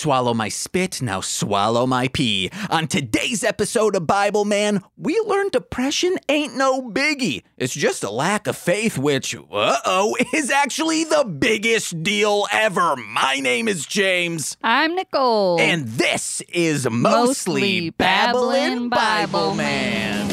swallow my spit, now swallow my pee. On today's episode of Bible Man, we learned depression ain't no biggie. It's just a lack of faith, which, is actually the biggest deal ever. My name is James. I'm Nicole. And this is Mostly Babblin' Bible Man.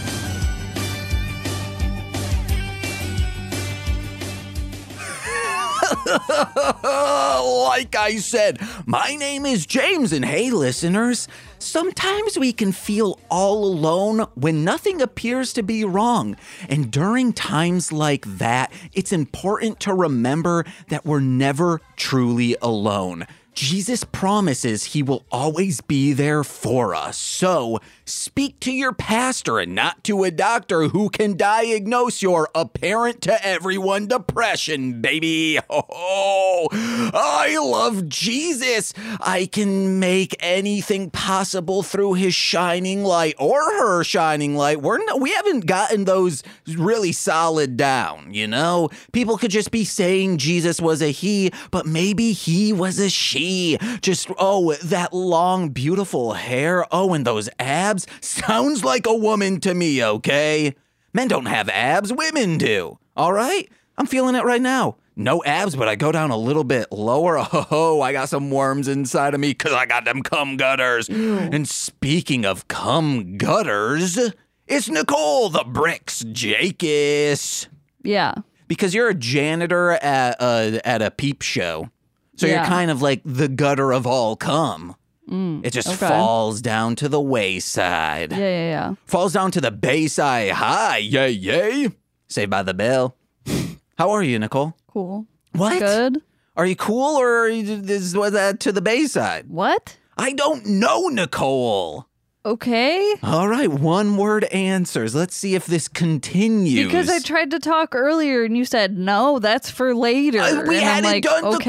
Like I said, my name is James, and hey, listeners, sometimes we can feel all alone when nothing appears to be wrong. And during times like that, it's important to remember that we're never truly alone. Jesus promises he will always be there for us. So speak to your pastor and not to a doctor who can diagnose your apparent to everyone depression, baby. Oh, I love Jesus. I can make anything possible through his shining light or her shining light. We haven't gotten those really solid down, you know? People could just be saying Jesus was a he, but maybe he was a she. Just, that long, beautiful hair. Oh, and those abs. Sounds like a woman to me, okay? Men don't have abs. Women do. All right? I'm feeling it right now. No abs, but I go down a little bit lower. Oh, I got some worms inside of me because I got them cum gutters. And speaking of cum gutters, it's Nicole the Bricks Jakis. Yeah. Because you're a janitor at a peep show. So you're kind of like the gutter of all cum. It just falls down to the wayside. Yeah. Falls down to the bayside. Hi, yay. Saved by the Bell. How are you, Nicole? Cool. What? Good. Are you cool or was that to the bayside? What? I don't know, Nicole. Okay. All right, one word answers. Let's see if this continues. Because I tried to talk earlier and you said, no, that's for later. We and hadn't done the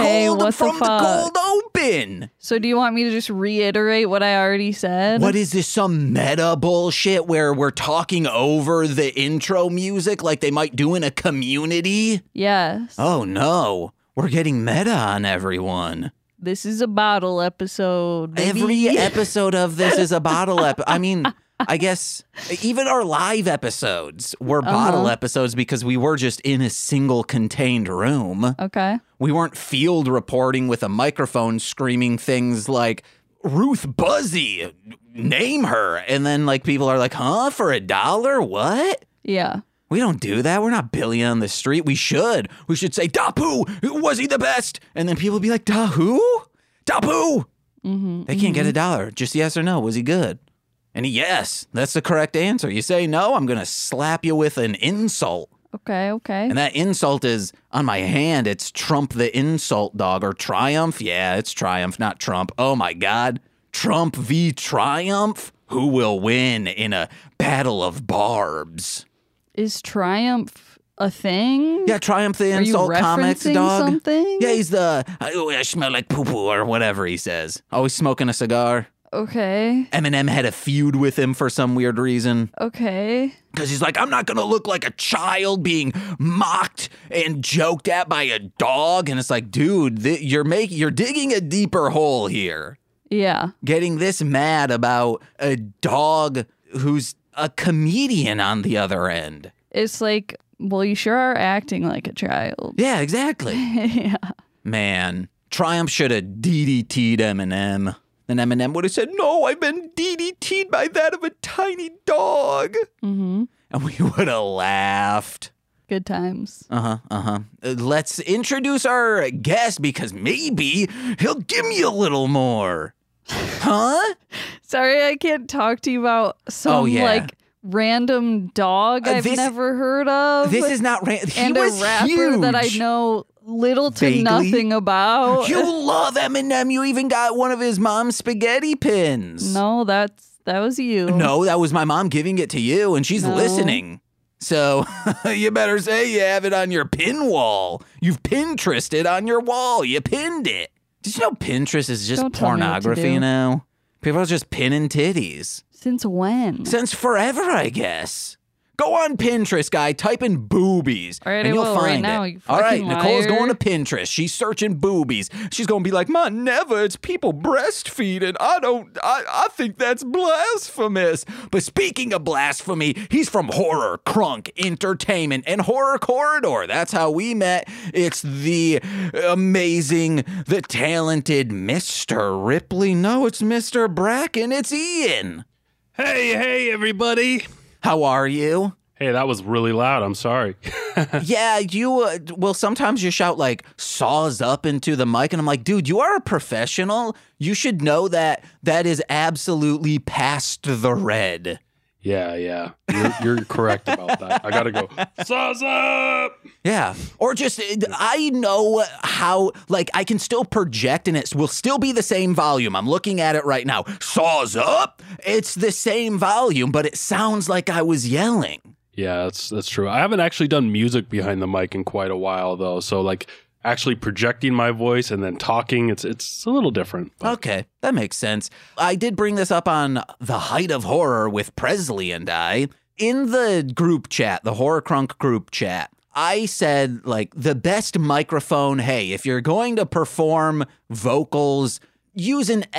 cold open. So do you want me to just reiterate what I already said? What is this, some meta bullshit where we're talking over the intro music like they might do in a Community? Yes. Oh no, we're getting meta on everyone. This is a bottle episode, baby. Every episode of this is a bottle episode. I mean, I guess even our live episodes were bottle episodes because we were just in a single contained room. Okay. We weren't field reporting with a microphone screaming things like, Ruth Buzzy, name her. And then like people are like, huh, for $1? What? Yeah. We don't do that. We're not Billy on the street. We should. We should say, Dapu, was he the best? And then people be like, Da who? Dapu. They can't get $1. Just yes or no. Was he good? And yes, that's the correct answer. You say no, I'm going to slap you with an insult. Okay. And that insult is on my hand. It's Trump the insult dog or Triumph. Yeah, it's Triumph, not Trump. Oh my God. Trump v. Triumph? Who will win in a battle of barbs? Is Triumph a thing? Yeah, Triumph the insult comics dog. Something? Yeah, he's the I smell like poo poo or whatever he says. Always smoking a cigar. Okay. Eminem had a feud with him for some weird reason. Okay. Because he's like, I'm not going to look like a child being mocked and joked at by a dog. And it's like, dude, you're digging a deeper hole here. Yeah. Getting this mad about a dog who's a comedian on the other end. It's like, well, you sure are acting like a child. Yeah, exactly. Yeah. Man, Triumph should have DDT'd Eminem. Then Eminem would have said, no, I've been DDT'd by that of a tiny dog. And we would have laughed. Good times. Let's introduce our guest because maybe he'll give me a little more. Huh? Sorry, I can't talk to you about some random dog I've never heard of. This is not random. And a rapper huge. that I know little to nothing about. You love Eminem. You even got one of his mom's spaghetti pins. No, that was you. No, that was my mom giving it to you, and she's listening. So you better say you have it on your pin wall. You've Pinterested on your wall. You pinned it. Did you know Pinterest is just pornography now? People are just pinning titties. Since when? Since forever, I guess. Go on Pinterest, guy. Type in boobies, All right, and you'll find right it. now, you All right, fucking Nicole's liar. going to Pinterest. She's searching boobies. She's going to be like, "Man, never. It's people breastfeeding. I think that's blasphemous." But speaking of blasphemy, he's from Horror Crunk Entertainment and Horror Corridor. That's how we met. It's the amazing, the talented Mr. Ripley. No, it's Mr. Bracken. It's Ian. Hey, everybody. How are you? Hey, that was really loud. I'm sorry. Yeah, you, well, sometimes you shout like saws up into the mic, and I'm like, dude, you are a professional. You should know that is absolutely past the red. Yeah. You're correct about that. I got to go, saws up. Yeah. Or just, I know how, like, I can still project and it will still be the same volume. I'm looking at it right now. Saws up. It's the same volume, but it sounds like I was yelling. Yeah, that's true. I haven't actually done music behind the mic in quite a while, though. So, like, actually projecting my voice and then talking, it's a little different. But. Okay, that makes sense. I did bring this up on The Height of Horror with Presley and I. In the group chat, the Horror Crunk group chat, I said, like, the best microphone, hey, if you're going to perform vocals, use an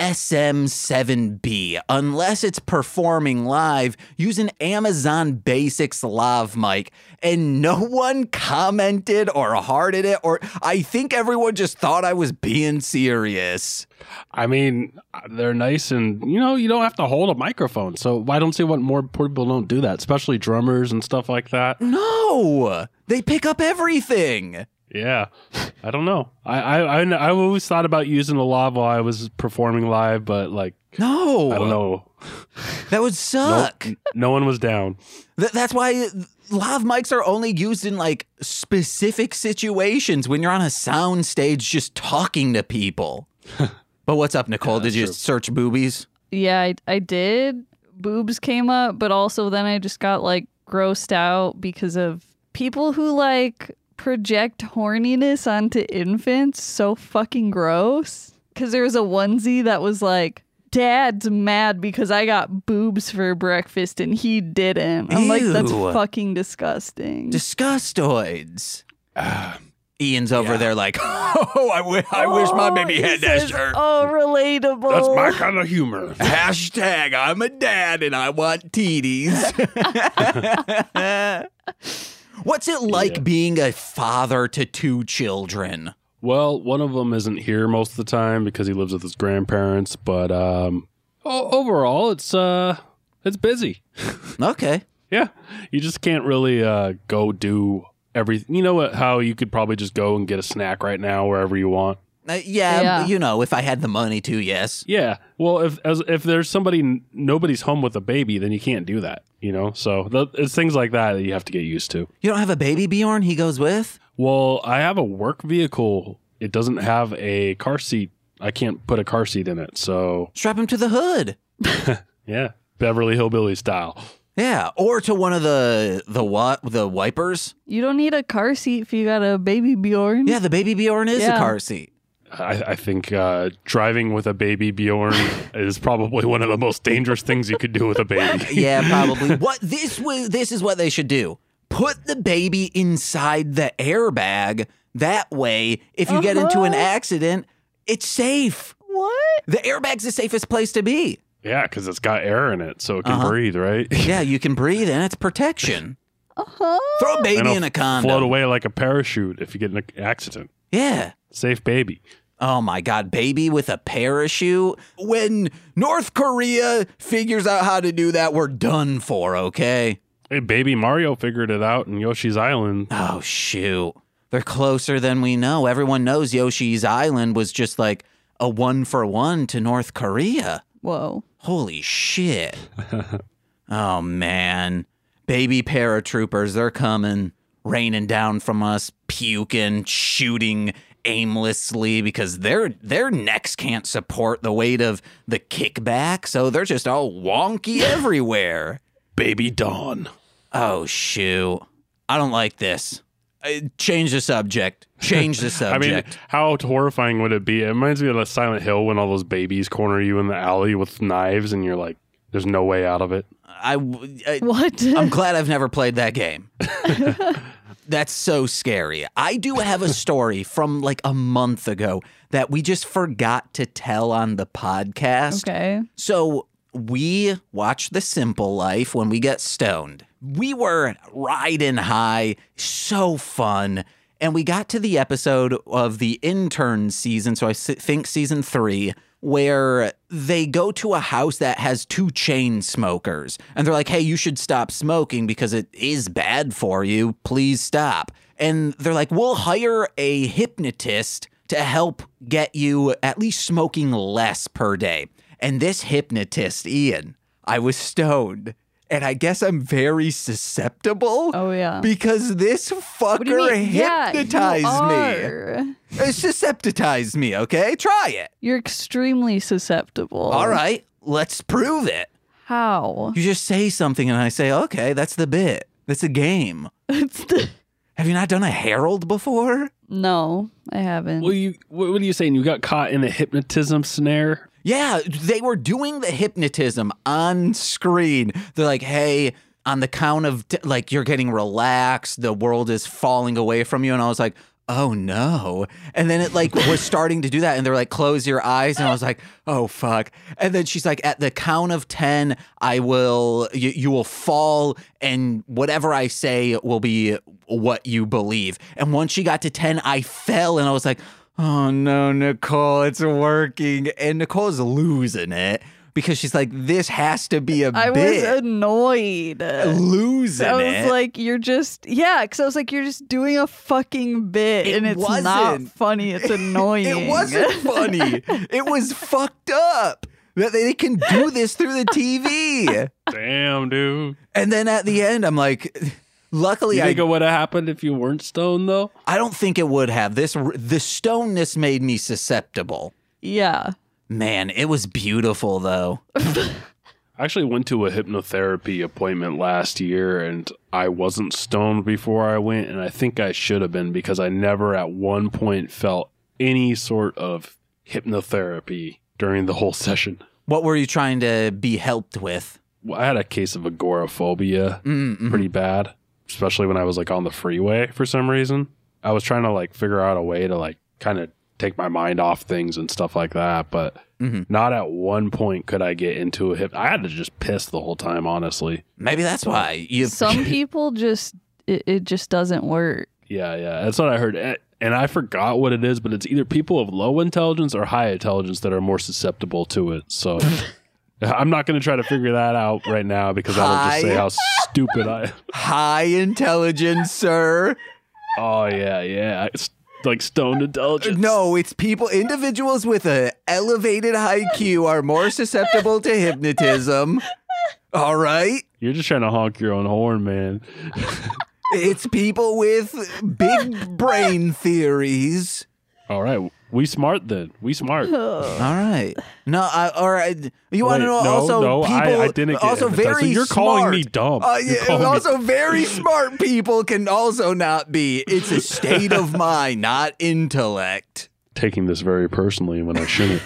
SM7B. Unless it's performing live, use an Amazon Basics lav mic. And no one commented or hearted it, or I think everyone just thought I was being serious. I mean, they're nice and, you don't have to hold a microphone. So I don't see what more people don't do that, especially drummers and stuff like that. No, they pick up everything. Yeah, I don't know. I always thought about using a lav while I was performing live, but like, no, I don't know. That would suck. No one was down. That's why lav mics are only used in like specific situations when you're on a sound stage just talking to people. But what's up, Nicole? Yeah, did you true. search boobies? Yeah, I did. Boobs came up, but also then I just got like grossed out because of people who like project horniness onto infants. So fucking gross. Because there was a onesie that was like, Dad's mad because I got boobs for breakfast and he didn't. I'm like, that's Ew. fucking disgusting. Disgustoids. Ian's over there like, oh, I wish my baby he had that says, shirt. Oh, relatable. That's my kind of humor. Hashtag I'm a dad and I want teeties. What's it like being a father to two children? Well, one of them isn't here most of the time because he lives with his grandparents, but overall, it's busy. Okay. Yeah, you just can't really go do everything. You know how you could probably just go and get a snack right now wherever you want. Yeah, if I had the money to, yes. Yeah, well, if there's nobody's home with a baby, then you can't do that. So it's things like that you have to get used to. You don't have a baby, Bjorn, he goes with? Well, I have a work vehicle. It doesn't have a car seat. I can't put a car seat in it, so... Strap him to the hood. Yeah, Beverly Hillbilly style. Yeah, or to one of the wipers. You don't need a car seat if you got a baby Bjorn. Yeah, the baby Bjorn is a car seat. I think driving with a baby Bjorn is probably one of the most dangerous things you could do with a baby. Yeah, probably. This is what they should do. Put the baby inside the airbag. That way, if you get into an accident, it's safe. What? The airbag's the safest place to be. Yeah, because it's got air in it, so it can breathe, right? Yeah, you can breathe and it's protection. Throw a baby in a condom. Float away like a parachute if you get in an accident. Yeah. Safe baby. Oh my God, baby with a parachute. When North Korea figures out how to do that, we're done for, okay? Hey, baby Mario figured it out in Yoshi's Island. Oh, shoot. They're closer than we know. Everyone knows Yoshi's Island was just like a 1-for-1 to North Korea. Whoa. Holy shit. Oh, man. Baby paratroopers, they're coming, raining down from us, puking, shooting aimlessly because their necks can't support the weight of the kickback, so they're just all wonky everywhere. Baby Dawn. Oh, shoot. I don't like this. Change the subject. Change the subject. I mean, how horrifying would it be? It reminds me of the Silent Hill when all those babies corner you in the alley with knives and you're like, There's no way out of it. What? I'm glad I've never played that game. That's so scary. I do have a story from like a month ago that we just forgot to tell on the podcast. Okay. So we watch The Simple Life when we get stoned. We were riding high, so fun. And we got to the episode of the intern season, so I think season 3, where they go to a house that has 2 chain smokers. And they're like, hey, you should stop smoking because it is bad for you. Please stop. And they're like, we'll hire a hypnotist to help get you at least smoking less per day. And this hypnotist, Ian, I was stoned. And I guess I'm very susceptible. Oh, yeah. Because this fucker hypnotized me. Susceptitized me, okay? Try it. You're extremely susceptible. All right, let's prove it. How? You just say something and I say, okay, that's the bit. That's a game. Have you not done a Herald before? No, I haven't. Well, what are you saying? You got caught in a hypnotism snare? Yeah, they were doing the hypnotism on screen. They're like, hey, on the count of, like, you're getting relaxed, the world is falling away from you. And I was like, oh no. And then it like was starting to do that. And they're like, close your eyes. And I was like, oh fuck. And then she's like, at the count of 10, you will fall and whatever I say will be what you believe. And once she got to 10, I fell and I was like, oh no, Nicole, it's working. And Nicole's losing it because she's like, this has to be a bit. I was annoyed. Losing it. I was like, you're just, because I was like, you're just doing a fucking bit. And it's not funny. It's annoying. It wasn't funny. It was fucked up that they can do this through the TV. Damn, dude. And then at the end, I'm like, luckily, you think it would have happened if you weren't stoned, though? I don't think it would have. The stoneness made me susceptible. Yeah. Man, it was beautiful, though. I actually went to a hypnotherapy appointment last year, and I wasn't stoned before I went, and I think I should have been because I never at one point felt any sort of hypnotherapy during the whole session. What were you trying to be helped with? Well, I had a case of agoraphobia, pretty bad, especially when I was like on the freeway for some reason. I was trying to like figure out a way to like kind of take my mind off things and stuff like that, but not at one point could I get into a I had to just piss the whole time, honestly. Maybe that's why. Some people just, it just doesn't work. Yeah, that's what I heard. And I forgot what it is, but it's either people of low intelligence or high intelligence that are more susceptible to it. So I'm not going to try to figure that out right now because that'll just say how stupid I am. High intelligence, sir. Oh, yeah. It's like stoned intelligence. No, it's individuals with an elevated IQ are more susceptible to hypnotism. All right? You're just trying to honk your own horn, man. It's people with big brain theories. All right. We smart then. We smart. All right. No, all right. You want to know no, people I didn't get also hypnotized. very So you're smart. calling me dumb. Also very smart people can also not be. It's a state of mind, not intellect. Taking this very personally when I shouldn't.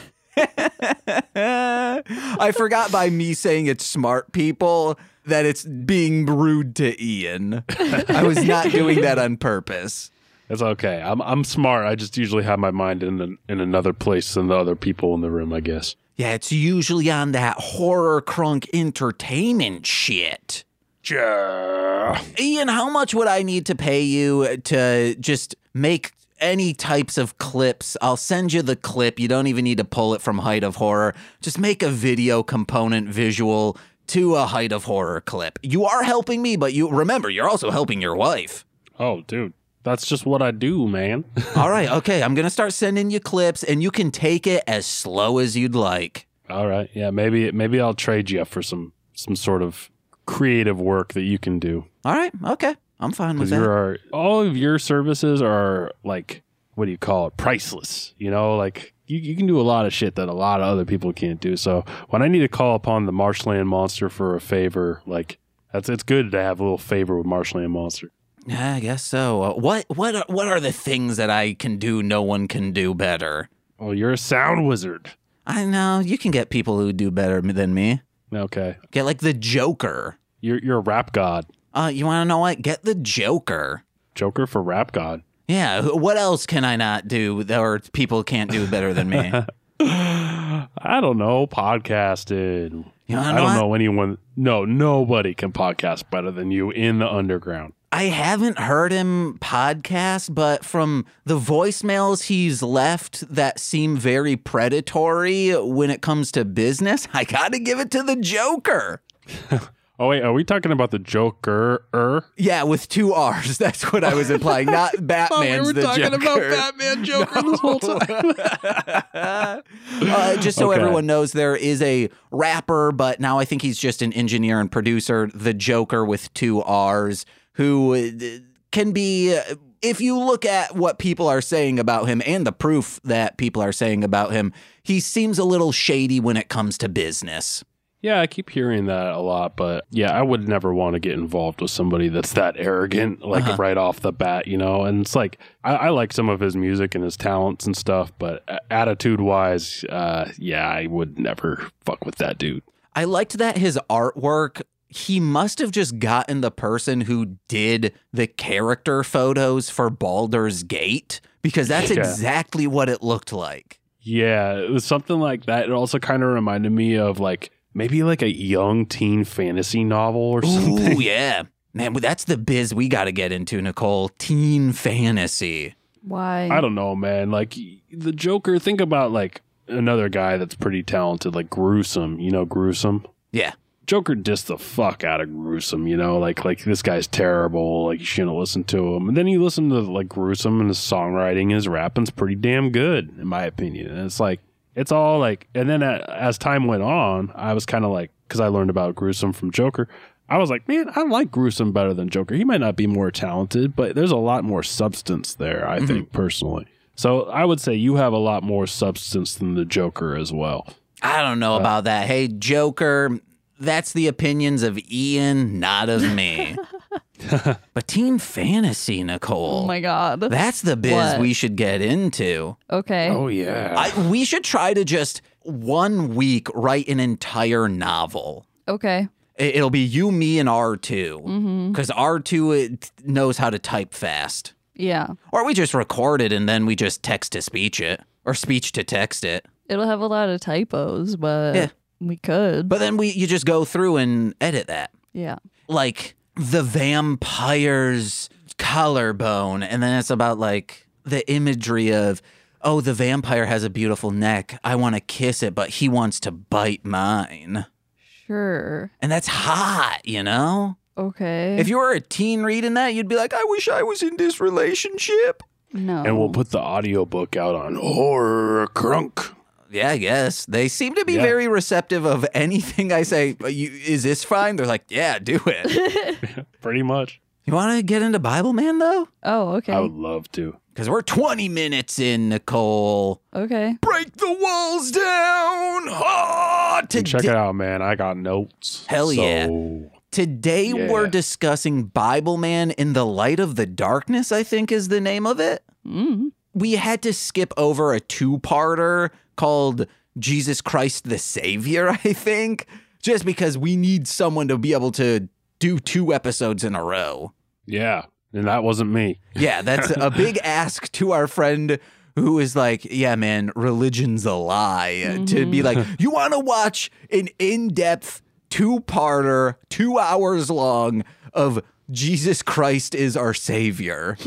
I forgot by me saying it's smart people that it's being rude to Ian. I was not doing that on purpose. It's okay. I'm smart. I just usually have my mind in another place than the other people in the room, I guess. Yeah, it's usually on that horror crunk entertainment shit. Yeah. Ian, how much would I need to pay you to just make any types of clips? I'll send you the clip. You don't even need to pull it from Height of Horror. Just make a video component visual to a Height of Horror clip. You are helping me, but remember, you're also helping your wife. Oh, dude. That's just what I do, man. All right, okay. I'm going to start sending you clips, and you can take it as slow as you'd like. All right. Yeah, maybe I'll trade you for some sort of creative work that you can do. All right, okay. I'm fine with that. All of your services are like, what do you call it? Priceless. You know, like you can do a lot of shit that a lot of other people can't do. So when I need to call upon the Marshland Monster for a favor, like it's good to have a little favor with Marshland Monster. Yeah, I guess so. What are the things that I can do no one can do better? Oh, you're a sound wizard. I know. You can get people who do better than me. Okay. Get like the Joker. You're a rap god. You want to know what? Get the Joker. Joker for rap god. Yeah, what else can I not do or people can't do better than me? I don't know. Podcasted. You wanna I know don't what? know anyone. No, nobody can podcast better than you in the underground. I haven't heard him podcast, but from the voicemails he's left that seem very predatory when it comes to business, I got to give it to the Joker. Oh, wait. Are we talking about the Joker? Yeah, with 2 R's. That's what I was implying. Not Batman's the Joker. Batman Joker this whole time. Just so Okay. everyone knows, there is a rapper, but now I think he's just an engineer and producer, the Joker with 2 R's, who can be, if you look at what people are saying about him and the proof that people are saying about him, he seems a little shady when it comes to business. Yeah, I keep hearing that a lot, but yeah, I would never want to get involved with somebody that's that arrogant, like right off the bat, you know? And it's like, I like some of his music and his talents and stuff, but attitude-wise, yeah, I would never fuck with that dude. I liked that his artwork, he must have just gotten the person who did the character photos for Baldur's Gate, because that's Yeah. exactly what it looked like. Yeah, it was something like that. It also kind of reminded me of like, maybe like a young teen fantasy novel or something. Ooh, yeah. Man, that's the biz we got to get into, Nicole. Teen fantasy. Why? I don't know, man. Like the Joker, think about like another guy that's pretty talented, like Gruesome. You know Gruesome? Yeah. Joker dissed the fuck out of Gruesome, you know? Like this guy's terrible. Like you shouldn't listen to him. And then you listen to like Gruesome and his songwriting, his rapping's pretty damn good, in my opinion. And it's like, it's all like, and then as time went on, I was kind of like, because I learned about Gruesome from Joker, I was like, man, I like Gruesome better than Joker. He might not be more talented, but there's a lot more substance there, I think, personally. So I would say you have a lot more substance than the Joker as well. I don't know about that. Hey, Joker, that's the opinions of Ian, not of me. But teen fantasy, Nicole. Oh my God. That's the biz What? we should get into. Okay. Oh, yeah. We should try to just 1 week write an entire novel. Okay. It'll be you, me, and R2. Because R2 knows how to type fast. Yeah. Or we just record it and then we just text to speech it. Or speech to text it. It'll have a lot of typos, but Yeah. we could. But then you just go through and edit that. Yeah. Like the vampire's collarbone. And then it's about like the imagery of, oh, the vampire has a beautiful neck. I want to kiss it, but he wants to bite mine. Sure. And that's hot, you know? Okay. If you were a teen reading that, you'd be like, I wish I was in this relationship. No. And we'll put the audiobook out on Horror Crunk. Yeah, I guess. They seem to be Yeah. very receptive of anything I say. Is this fine? They're like, yeah, do it. Pretty much. You want to get into Bible Man, though? Oh, okay. I would love to. Because we're 20 minutes in, Nicole. Okay. Break the walls down. Ah, Check it out, man. I got notes. Hell yeah. Today Yeah. we're discussing Bible Man in the Light of the Darkness, I think is the name of it. We had to skip over a 2-parter called Jesus Christ the Savior, I think, just because we need someone to be able to do 2 episodes in a row. Yeah. And that wasn't me. Yeah, that's a big ask to our friend who is like, yeah, man, religion's a lie. To be like, you want to watch an in-depth 2-parter, 2 hours long of Jesus Christ is our Savior.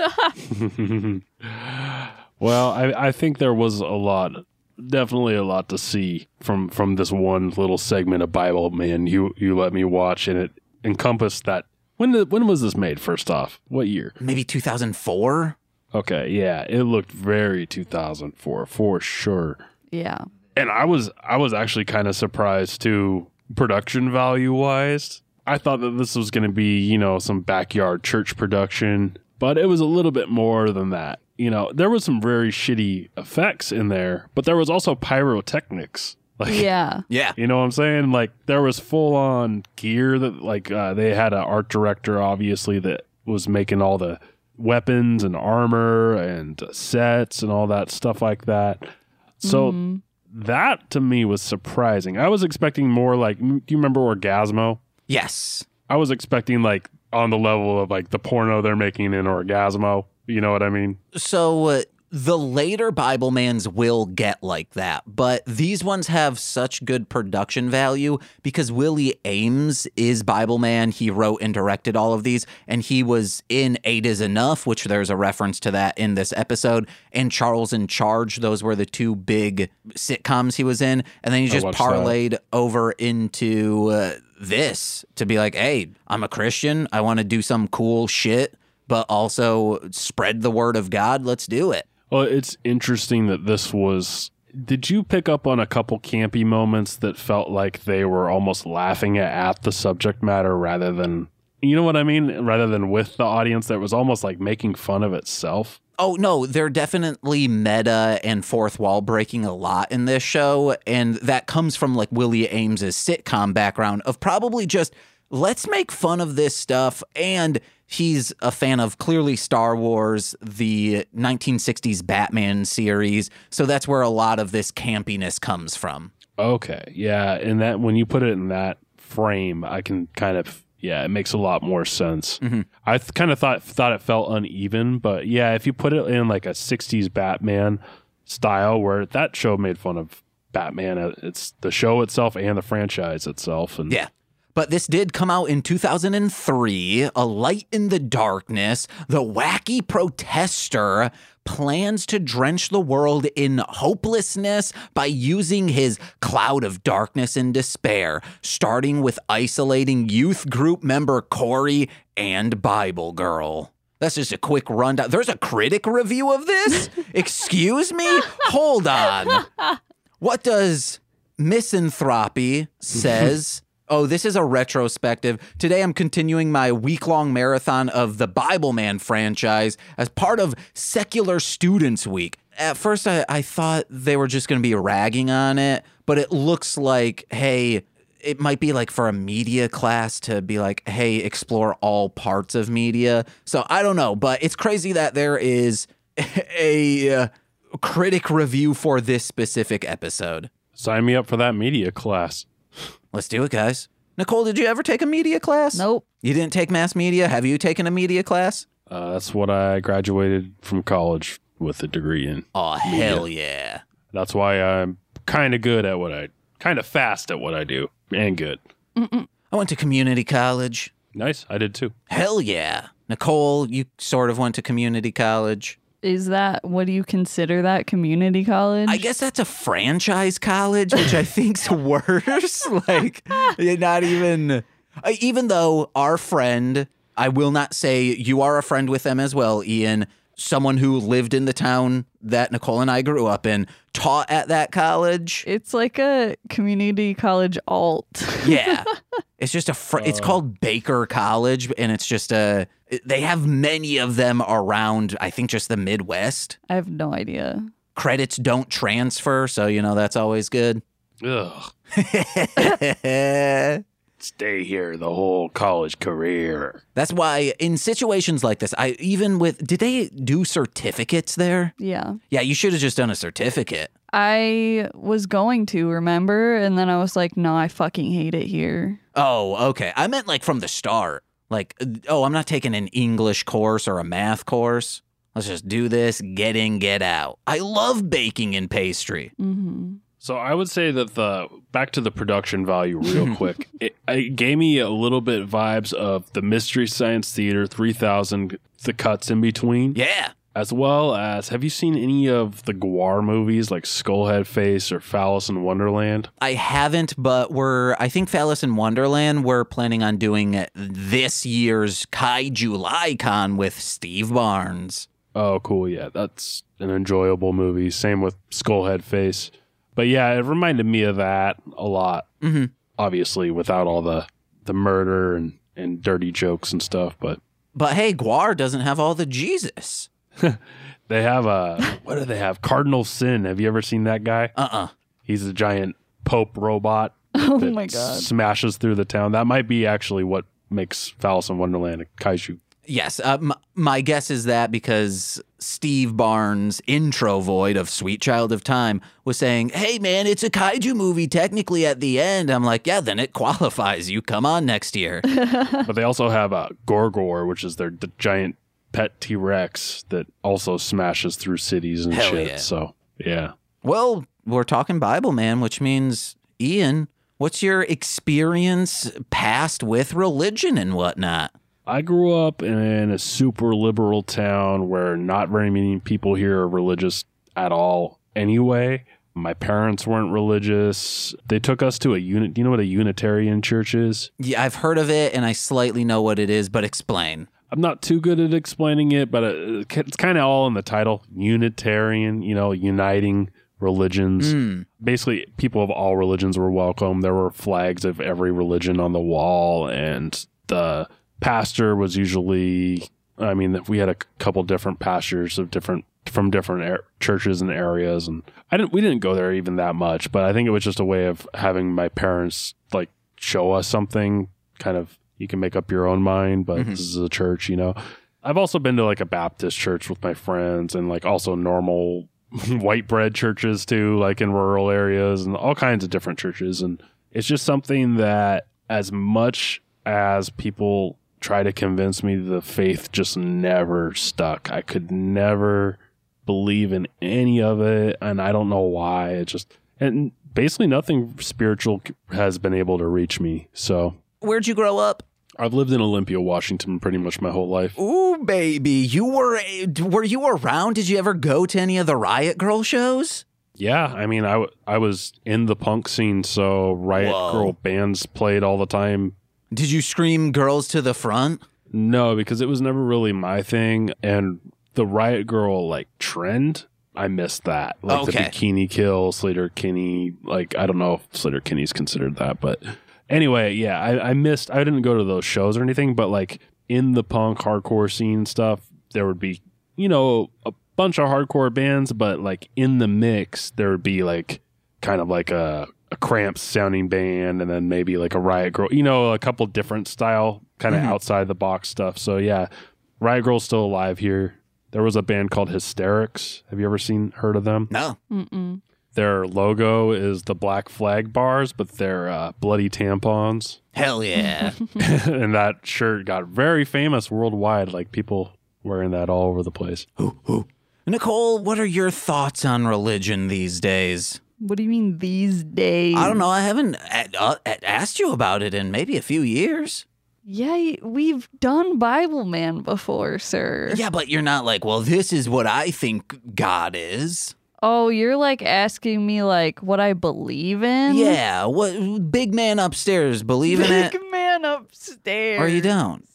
Well, I think there was definitely a lot to see from this one little segment of Bible Man you let me watch, and it encompassed that. When was this made, first off? What year? Maybe 2004? Okay, yeah, it looked very 2004 for sure. Yeah. And I was actually kind of surprised too, production value wise. I thought that this was going to be, you know, some backyard church production, but it was a little bit more than that. You know, there was some very shitty effects in there, but there was also pyrotechnics. Like, Yeah. Yeah. you know what I'm saying? Like, there was full on gear that, like, they had an art director, obviously, that was making all the weapons and armor and sets and all that stuff like that. So That to me was surprising. I was expecting more like, do you remember Orgasmo? Yes. I was expecting like on the level of like the porno they're making in Orgasmo. You know what I mean? So the later Biblemans will get like that, but these ones have such good production value because Willie Ames is Bibleman. He wrote and directed all of these, and he was in Eight Is Enough, which there's a reference to that in this episode, and Charles in Charge. Those were the two big sitcoms he was in, and then he just parlayed over into this to be like, hey, I'm a Christian. I want to do some cool shit, but also spread the word of God. Let's do it. Well, it's interesting that this was... Did you pick up on a couple campy moments that felt like they were almost laughing at the subject matter rather than... You know what I mean? Rather than with the audience, that was almost like making fun of itself. Oh, no, they're definitely meta and fourth wall breaking a lot in this show, and that comes from like Willie Ames's sitcom background of probably just, let's make fun of this stuff, and... He's a fan of clearly Star Wars, the 1960s Batman series. So that's where a lot of this campiness comes from. Okay. Yeah. And that when you put it in that frame, I can kind of, it makes a lot more sense. Mm-hmm. I kind of thought it felt uneven, but yeah, if you put it in like a 60s Batman style where that show made fun of Batman, it's the show itself and the franchise itself. And yeah. But this did come out in 2003, A Light in the Darkness. The wacky protester plans to drench the world in hopelessness by using his cloud of darkness and despair, starting with isolating youth group member Corey and Bible Girl. That's just a quick rundown. There's a critic review of this? Excuse me? Hold on. What does Misanthropy says... Oh, this is a retrospective. Today I'm continuing my week-long marathon of the Bibleman franchise as part of Secular Students Week. At first, I thought they were just going to be ragging on it, but it looks like, hey, it might be like for a media class to be like, hey, explore all parts of media. So I don't know, but it's crazy that there is a critic review for this specific episode. Sign me up for that media class. Let's do it, guys. Nicole, did you ever take a media class? Nope. You didn't take mass media? Have you taken a media class? That's what I graduated from college with a degree in. Oh, hell yeah. That's why I'm kind of fast at what I do. And good. I went to community college. Nice. I did too. Hell yeah. Nicole, you sort of went to community college. What do you consider that, community college? I guess that's a franchise college, which I think's worse. Like, not even though our friend, I will not say you are a friend with them as well, Ian, someone who lived in the town that Nicole and I grew up in, taught at that college. It's like a community college alt. Yeah. It's just it's called Baker College, and it's just they have many of them around, I think, just the Midwest. I have no idea. Credits don't transfer, so, that's always good. Ugh. Stay here the whole college career. That's why in situations like this, did they do certificates there? Yeah. Yeah, you should have just done a certificate. I was going to, remember? And then I was like, no, I fucking hate it here. Oh, okay. I meant like from the start. Like, I'm not taking an English course or a math course. Let's just do this, get in, get out. I love baking and pastry. Mm-hmm. So I would say that back to the production value real quick, it gave me a little bit vibes of the Mystery Science Theater 3000, the cuts in between. Yeah. As well as, have you seen any of the Gwar movies like Skullhead Face or Phallus in Wonderland? I haven't, but I think Phallus in Wonderland, we're planning on doing this year's Kaiju-Con with Steve Barnes. Oh, cool. Yeah, that's an enjoyable movie. Same with Skullhead Face. But yeah, it reminded me of that a lot. Mm-hmm. Obviously, without all the murder and dirty jokes and stuff. But hey, Gwar doesn't have all the Jesus. They have what do they have? Cardinal Sin. Have you ever seen that guy? He's a giant Pope robot. Oh my God. Smashes through the town. That might be actually what makes Phallus in Wonderland a kaiju. Yes, my guess is that because Steve Barnes' intro void of Sweet Child of Time was saying, hey man, it's a kaiju movie technically at the end. I'm like, yeah, then it qualifies. You come on next year. But they also have Gorgor, which is the giant pet T-Rex that also smashes through cities and Hell shit. yeah. So, yeah. Well, we're talking Bible, man, which means, Ian, what's your experience past with religion and whatnot? I grew up in a super liberal town where not very many people here are religious at all anyway. My parents weren't religious. They took us to do you know what a Unitarian church is? Yeah, I've heard of it and I slightly know what it is, but explain. I'm not too good at explaining it, but it's kind of all in the title. Unitarian, uniting religions. Basically, people of all religions were welcome. There were flags of every religion on the wall, and the pastor was usually, we had a couple different pastors from different churches and areas, and we didn't go there even that much, but I think it was just a way of having my parents like show us something, kind of, you can make up your own mind, but this is a church, I've also been to like a Baptist church with my friends, and like also normal white bread churches too, like in rural areas, and all kinds of different churches. And it's just something that, as much as people try to convince me, the faith just never stuck. I could never believe in any of it, and I don't know why. And basically nothing spiritual has been able to reach me. So Where'd you grow up? I've lived in Olympia, Washington pretty much my whole life. Ooh, baby. Were you around? Did you ever go to any of the Riot Girl shows? Yeah, I was in the punk scene, so Riot Girl bands played all the time. Did you scream girls to the front? No, because it was never really my thing. And the Riot Girl, like, trend, I missed that. Like, the Bikini Kill, Slater Kinney. Like, I don't know if Slater Kinney's considered that. But anyway, yeah, I didn't go to those shows or anything. But, like, in the punk hardcore scene stuff, there would be, a bunch of hardcore bands. But, like, in the mix, there would be, like, kind of like a Cramps sounding band, and then maybe like a Riot Girl, a couple different style, kind of outside the box stuff. So yeah, Riot Girl's still alive here. There was a band called Hysterics. Have you ever heard of them? No. Mm-mm. Their logo is the black flag bars, but they're bloody tampons. Hell yeah. And that shirt got very famous worldwide, like people wearing that all over the place. Nicole, what are your thoughts on religion these days? What do you mean these days? I don't know. I haven't asked you about it in maybe a few years. Yeah, we've done Bible Man before, sir. Yeah, but you're not like, well, this is what I think God is. Oh, you're like asking me like what I believe in? Yeah, what big man upstairs believe in it? Big man upstairs. Or you don't?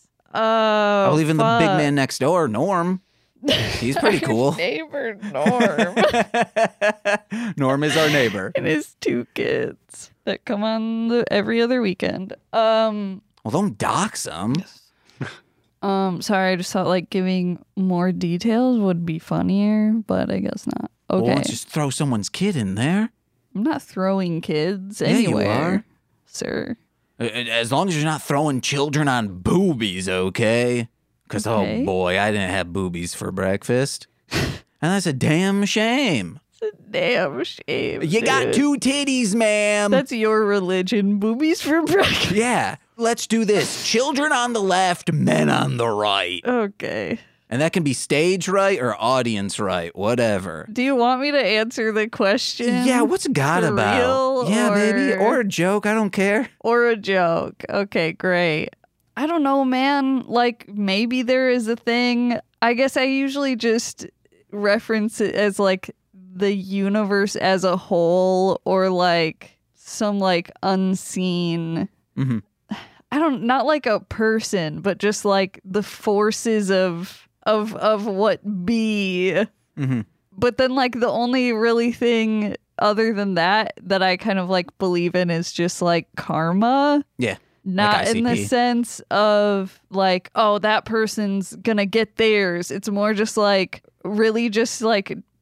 Oh, I believe in the big man next door, Norm. He's pretty cool. Neighbor Norm. Norm is our neighbor. And his 2 kids that come on every other weekend. Well, don't dox them. Sorry, I just thought like giving more details would be funnier, but I guess not. Okay. Well, let's just throw someone's kid in there. I'm not throwing kids Yeah, anywhere, you are. sir. As long as you're not throwing children on boobies, okay? Because, Okay. oh boy, I didn't have boobies for breakfast. And that's a damn shame. It's a damn shame. You got dude. 2 titties, ma'am. That's your religion. Boobies for breakfast. Yeah, let's do this. Children on the left, men on the right. Okay. And that can be stage right or audience right, whatever. Do you want me to answer the question? Yeah, what's God For about? real, Yeah, baby. or- Or a joke, I don't care. Or a joke. Okay, great. I don't know, man. Like, maybe there is a thing. I guess I usually just reference it as like the universe as a whole, or like some like unseen. Mhm. Not like a person, but just like the forces of what be. Mhm. But then like the only really thing other than that I kind of like believe in is just like karma. Yeah. Not Like in the ICP. sense of like, oh, that person's gonna get theirs. It's more just like really just like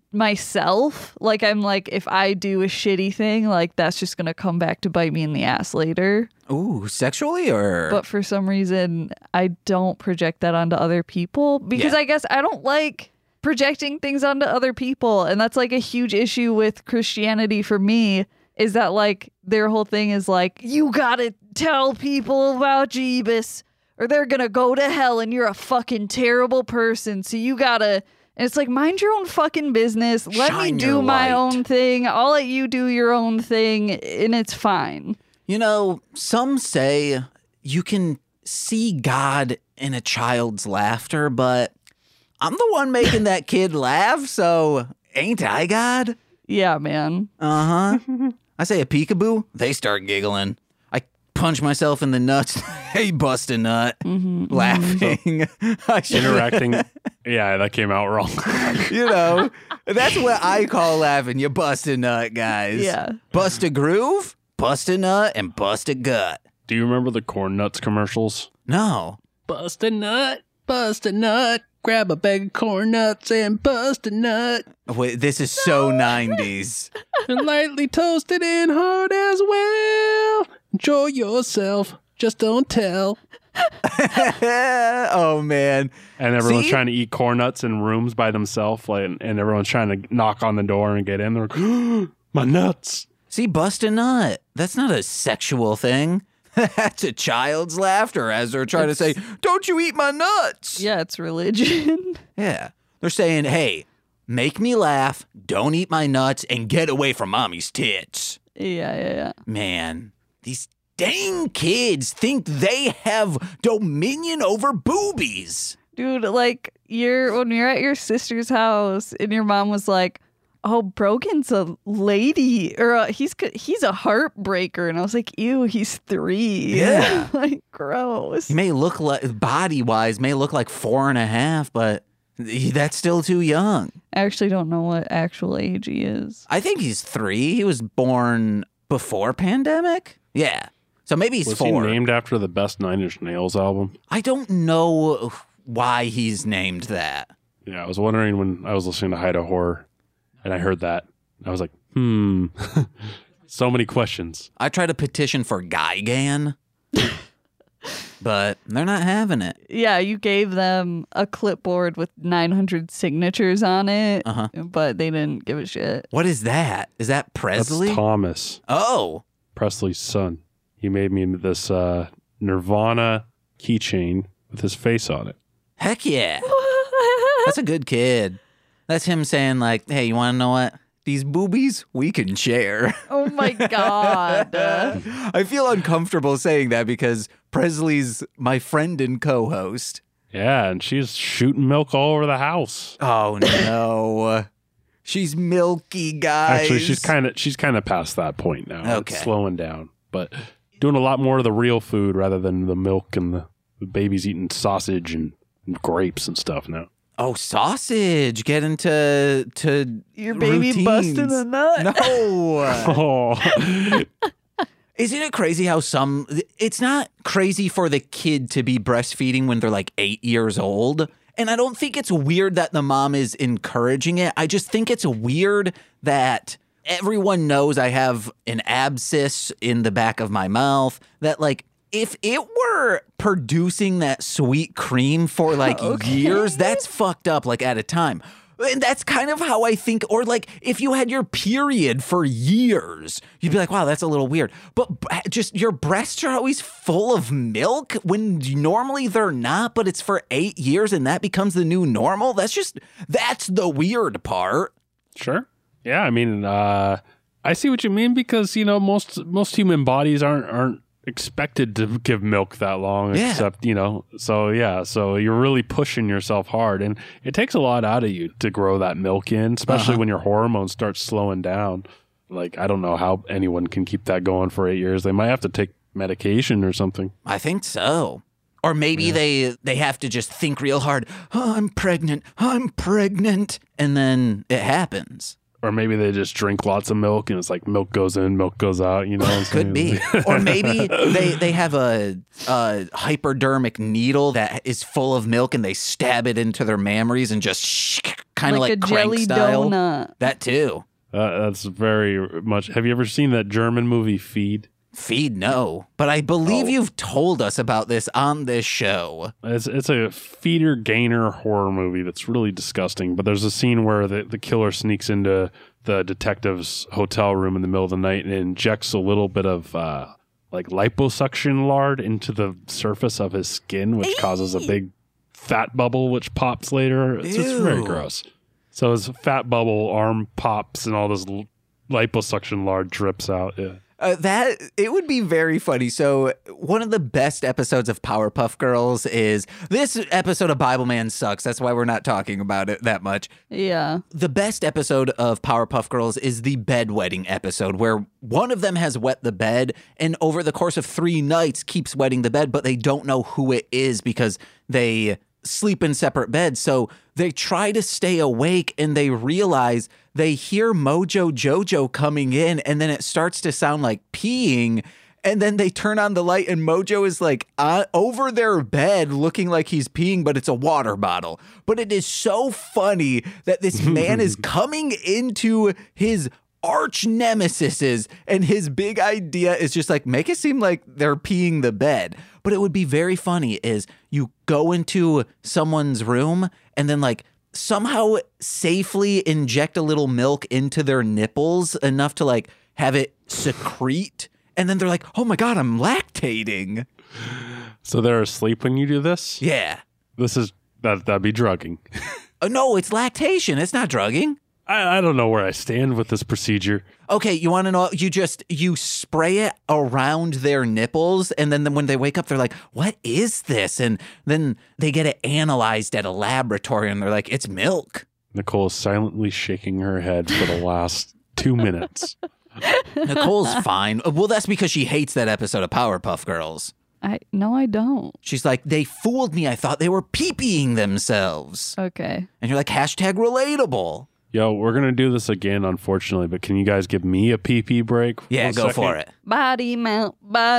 myself. Like, I'm like, if I do a shitty thing, like, that's just going to come back to bite me in the ass later. Ooh, sexually or? But for some reason, I don't project that onto other people because Yeah. I guess I don't like projecting things onto other people. And that's like a huge issue with Christianity for me, is that like their whole thing is like, you gotta tell people about Jeebus or they're gonna go to hell and you're a fucking terrible person. So you gotta, and it's like, mind your own fucking business. Let Shine me your do my light. own thing. I'll let you do your own thing and it's fine. You know, some say you can see God in a child's laughter, but I'm the one making that kid laugh, so ain't I God? Yeah, man. Uh-huh. I say a peekaboo, they start giggling. I punch myself in the nuts. Hey, bust a nut. Laughing. I should- Interacting. Yeah, that came out wrong. You know, that's what I call laughing. You bust a nut, guys. Yeah. Bust a groove, bust a nut, and bust a gut. Do you remember the Corn Nuts commercials? No. Bust a nut, grab a bag of corn nuts and bust a nut. Wait, this is so 90s. And lightly toasted and hard as well. Enjoy yourself, just don't tell. Oh, man. And everyone's See? trying to eat corn nuts in rooms by themselves, like, and everyone's trying to knock on the door and get in. They're like, my nuts. See, bust a nut. That's not a sexual thing. That's a child's laughter as they're trying to say, don't you eat my nuts. Yeah, it's religion. Yeah. They're saying, hey, make me laugh, don't eat my nuts, and get away from mommy's tits. Yeah. Man, these dang kids think they have dominion over boobies. Dude, like when you're at your sister's house and your mom was like, "Oh, Brogan's a lady," or he's a heartbreaker, and I was like, "Ew, he's 3." Yeah. Like gross. He may look like, body-wise, may look like 4.5, but that's still too young. I actually don't know what actual age he is. I think he's 3. He was born before pandemic. Yeah. So maybe he's Was 4. he named after the best Nine Inch Nails album? I don't know why he's named that. Yeah, I was wondering when I was listening to Hideout Horror and I heard that. I was like, so many questions. I tried to petition for Gigan, but they're not having it. Yeah, you gave them a clipboard with 900 signatures on it, but they didn't give a shit. What is that? Is that Presley? That's Thomas, Oh, Presley's son. He made me this Nirvana keychain with his face on it. heck yeah. That's a good kid. That's him saying like, hey, you want to know what? These boobies, we can share. Oh my god. I feel uncomfortable saying that because Presley's my friend and co-host. Yeah, and she's shooting milk all over the house. Oh no. She's milky, guys. Actually, she's kind of past that point now. Okay. It's slowing down, but doing a lot more of the real food rather than the milk and the babies eating sausage and grapes and stuff now. Oh, sausage. Get into Your baby routines. busting a nut. No. Oh, Isn't it crazy how it's not crazy for the kid to be breastfeeding when they're like 8 years old. And I don't think it's weird that the mom is encouraging it. I just think it's weird that everyone knows I have an abscess in the back of my mouth, that like, if it were producing that sweet cream for like years, that's fucked up like at a time. And that's kind of how I think, or like if you had your period for years, you'd be like, wow, that's a little weird. But just your breasts are always full of milk when normally they're not, but it's for 8 years and that becomes the new normal. That's the weird part. sure. Yeah, I mean, I see what you mean because most human bodies aren't expected to give milk that long, Yeah. except so you're really pushing yourself hard, and it takes a lot out of you to grow that milk in, especially when your hormones start slowing down. Like, I don't know how anyone can keep that going for 8 years. They might have to take medication or something. I think so. Or maybe they have to just think real hard. Oh, I'm pregnant. And then it happens. Or maybe they just drink lots of milk and it's like milk goes in, milk goes out, what I'm Could saying? be. Or maybe they have a hypodermic needle that is full of milk and they stab it into their mammaries and just kind of like a crank jelly style. donut. That too. That's very much. Have you ever seen that German movie Feed? Feed, no. But I believe you've told us about this on this show. It's a feeder gainer horror movie that's really disgusting. But there's a scene where the killer sneaks into the detective's hotel room in the middle of the night and injects a little bit of like liposuction lard into the surface of his skin, which causes a big fat bubble, which pops later. It's very Ew. gross. So his fat bubble arm pops and all this liposuction lard drips out. Yeah. That it would be very funny. So one of the best episodes of Powerpuff Girls is this episode of Bible Man sucks. That's why we're not talking about it that much. Yeah. The best episode of Powerpuff Girls is the bedwetting episode where one of them has wet the bed and over the course of 3 nights keeps wetting the bed, but they don't know who it is because they sleep in separate beds. So they try to stay awake and they realize they hear Mojo Jojo coming in and then it starts to sound like peeing. And then they turn on the light and Mojo is like over their bed looking like he's peeing, but it's a water bottle. But it is so funny that this man is coming into his arch nemesises and his big idea is just like make it seem like they're peeing the bed. But it would be very funny is you go into someone's room and then like somehow safely inject a little milk into their nipples enough to like have it secrete. And then they're like, oh my God, I'm lactating. So they're asleep when you do this? Yeah. That'd be drugging. No, it's lactation. It's not drugging. I don't know where I stand with this procedure. Okay, you want to know? You spray it around their nipples, and then when they wake up, they're like, what is this? And then they get it analyzed at a laboratory, and they're like, it's milk. Nicole is silently shaking her head for the last 2 minutes. Nicole's fine. Well, that's because she hates that episode of Powerpuff Girls. No, I don't. She's like, they fooled me. I thought they were pee-peeing themselves. Okay. And you're like, hashtag relatable. Yo, we're going to do this again, unfortunately, but can you guys give me a pee-pee break? Yeah, go for it. Body melt,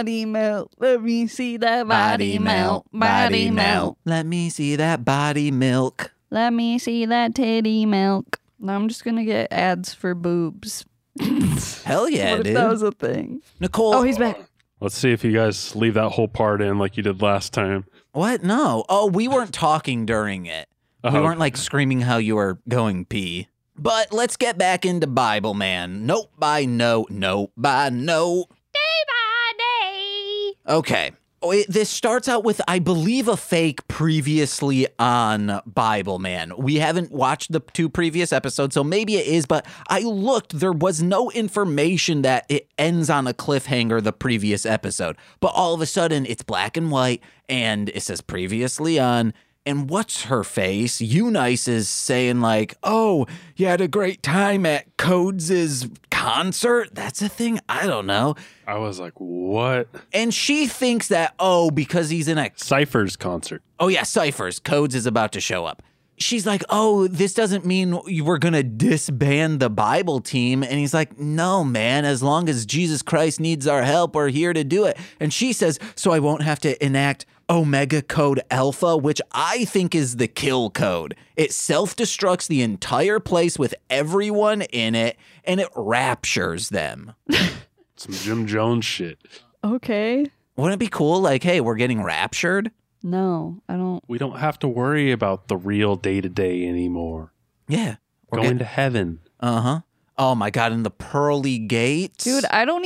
let me see that body melt, body melt. Let me see that body milk. Let me see that titty milk. Now I'm just gonna get ads for boobs. Hell yeah, What if dude. that was a thing? Nicole. Oh, he's back. Let's see if you guys leave that whole part in like you did last time. What? No. Oh, we weren't talking during it. We Oh. weren't like screaming how you were going pee. But let's get back into Bible Man. Note by note, note by note. Day by day. Okay. This starts out with, I believe, a fake previously on Bible Man. We haven't watched the 2 previous episodes, so maybe it is, but I looked. There was no information that it ends on a cliffhanger the previous episode. But all of a sudden, it's black and white, and it says previously on. And what's her face? Eunice is saying like, oh, you had a great time at Codes' concert? That's a thing? I don't know. I was like, what? And she thinks that, oh, because he's in a... Cypher's concert. Oh, yeah, Cyphers. Codes is about to show up. She's like, oh, this doesn't mean we're going to disband the Bible team. And he's like, no, man, as long as Jesus Christ needs our help, we're here to do it. And she says, so I won't have to enact Omega Code Alpha, which I think is the kill code. It self-destructs the entire place with everyone in it, and it raptures them. Some Jim Jones shit. Okay. Wouldn't it be cool? Like, hey, we're getting raptured? No, I don't. We don't have to worry about the real day-to-day anymore. Yeah. We're Going to heaven. Uh-huh. Oh my God, in the pearly gates. Dude, I don't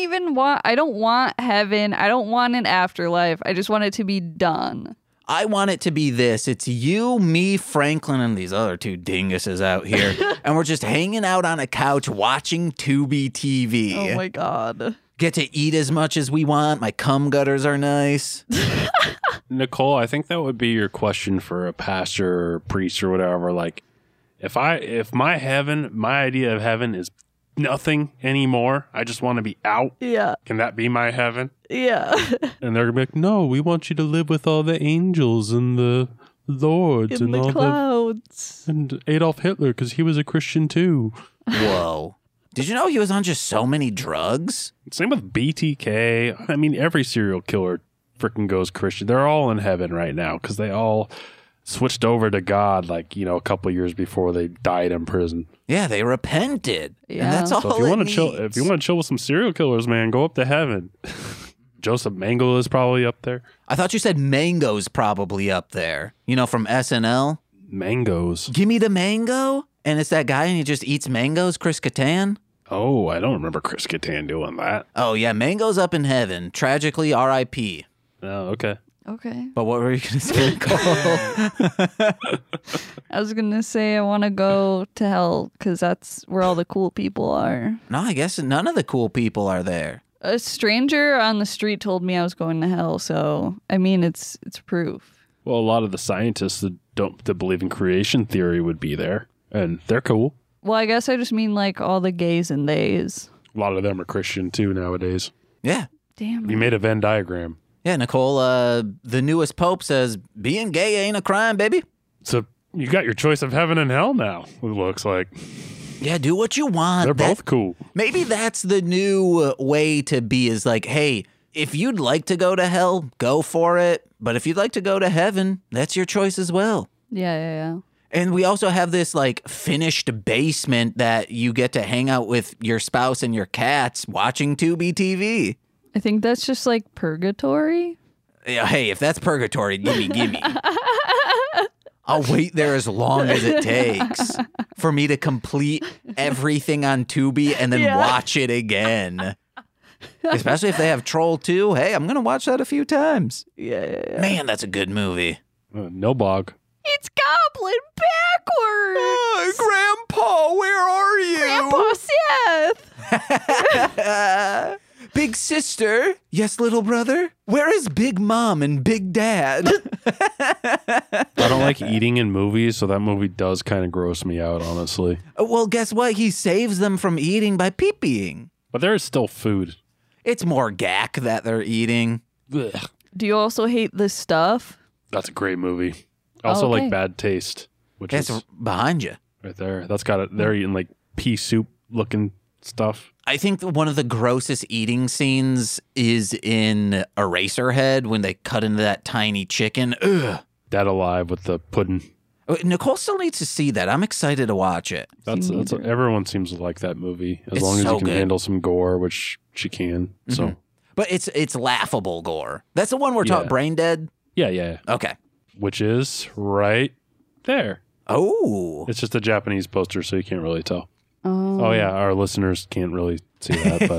want heaven. I don't want an afterlife. I just want it to be done. I want it to be this. It's you, me, Franklin, and these other 2 dinguses out here. And we're just hanging out on a couch watching Tubi TV. Oh my God. Get to eat as much as we want. My cum gutters are nice. Nicole, I think that would be your question for a pastor or priest or whatever. Like, if my idea of heaven is nothing anymore, I just want to be out. Yeah. Can that be my heaven? Yeah. And they're gonna be like, no, we want you to live with all the angels and the lords In and the all clouds. and Adolf Hitler because he was a Christian too. Whoa. Did you know he was on just so many drugs? Same with BTK. I mean, every serial killer freaking goes Christian. They're all in heaven right now because they all switched over to God, like, a couple years before they died in prison. Yeah, they repented. Yeah. And that's all So if you want it to chill, needs. if you want to chill with some serial killers, man, go up to heaven. Joseph Mengele is probably up there. I thought you said Mango's probably up there. From SNL? Mangoes. Give me the mango? And it's that guy and he just eats mangoes, Chris Kattan? Oh, I don't remember Chris Kattan doing that. Oh, yeah, Mango's up in heaven. Tragically, R.I.P. Oh, okay. Okay. But what were you going to say, Cole? I was going to say I want to go to hell because that's where all the cool people are. No, I guess none of the cool people are there. A stranger on the street told me I was going to hell, so I mean it's proof. Well, a lot of the scientists that believe in creation theory would be there, and they're cool. Well, I guess I just mean like all the gays and theys. A lot of them are Christian too nowadays. Yeah. Damn. You made a Venn diagram. Yeah, Nicole, the newest pope says being gay ain't a crime, baby. So you got your choice of heaven and hell now, it looks like. Yeah, do what you want. They're both cool. Maybe that's the new way to be is like, hey, if you'd like to go to hell, go for it. But if you'd like to go to heaven, that's your choice as well. Yeah. And we also have this like finished basement that you get to hang out with your spouse and your cats watching Tubi TV. I think that's just like purgatory. Yeah, hey, if that's purgatory, gimme. I'll wait there as long as it takes for me to complete everything on Tubi and then watch it again. Especially if they have Troll 2. Hey, I'm going to watch that a few times. Yeah. Man, that's a good movie. No bog. It's Goblin backwards. Grandpa, where are you? Grandpa Seth. Big sister. Yes, little brother. Where is Big Mom and Big Dad? I don't like eating in movies, so that movie does kind of gross me out, honestly. Well, guess what? He saves them from eating by pee-peeing. But there is still food. It's more gack that they're eating. Ugh. Do you also hate this stuff? That's a great movie. I also okay. like Bad Taste, which That's is behind you. right there. That's got it. They're eating like pea soup looking stuff. I think one of the grossest eating scenes is in Eraserhead when they cut into that tiny chicken. Ugh. Dead Alive with the pudding. Nicole still needs to see that. I'm excited to watch it. That's everyone seems to like that movie as long as so you can good. handle some gore, which she can. So But it's laughable gore. That's the one we're talking Brain Dead? yeah. Okay. Which is right there. Oh. It's just a Japanese poster, so you can't really tell. Oh yeah, our listeners can't really see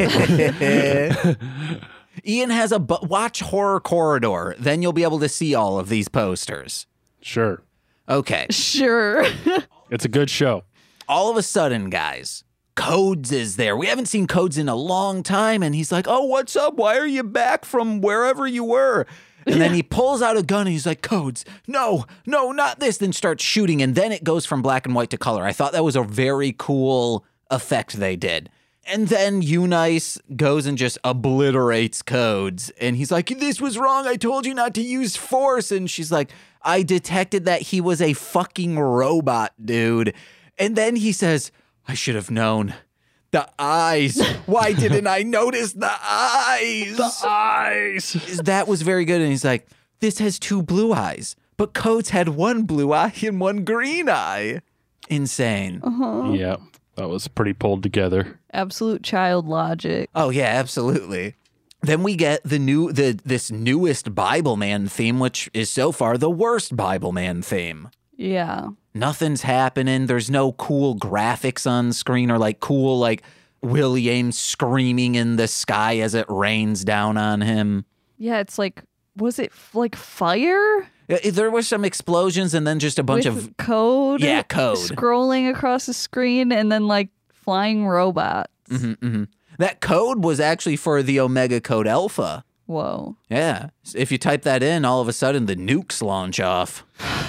that, but Ian has a watch Horror Corridor. Then you'll be able to see all of these posters. sure. Okay. Sure. It's a good show. All of a sudden, guys, Codes is there. We haven't seen Codes in a long time. And he's like, oh, what's up? Why are you back from wherever you were? And then he pulls out a gun and he's like, Codes, no, not this. Then starts shooting. And then it goes from black and white to color. I thought that was a very cool effect they did. And then Eunice goes and just obliterates Codes. And he's like, this was wrong. I told you not to use force. And she's like, I detected that he was a fucking robot, dude. And then he says, I should have known. The eyes. Why didn't I notice the eyes? The eyes. That was very good. And he's like, this has two blue eyes. But Codes had one blue eye and one green eye. Insane. Yeah, that was pretty pulled together. Absolute child logic. Oh, yeah, absolutely. Then we get this newest Bible Man theme, which is so far the worst Bible Man theme. Yeah. Nothing's happening. There's no cool graphics on screen or like cool like William screaming in the sky as it rains down on him. Yeah, it's like, was it like fire? There were some explosions and then just a bunch With of code. Yeah, code. Scrolling across the screen and then like flying robots. that code was actually for the Omega Code Alpha. Whoa. Yeah. If you type that in, all of a sudden the nukes launch off.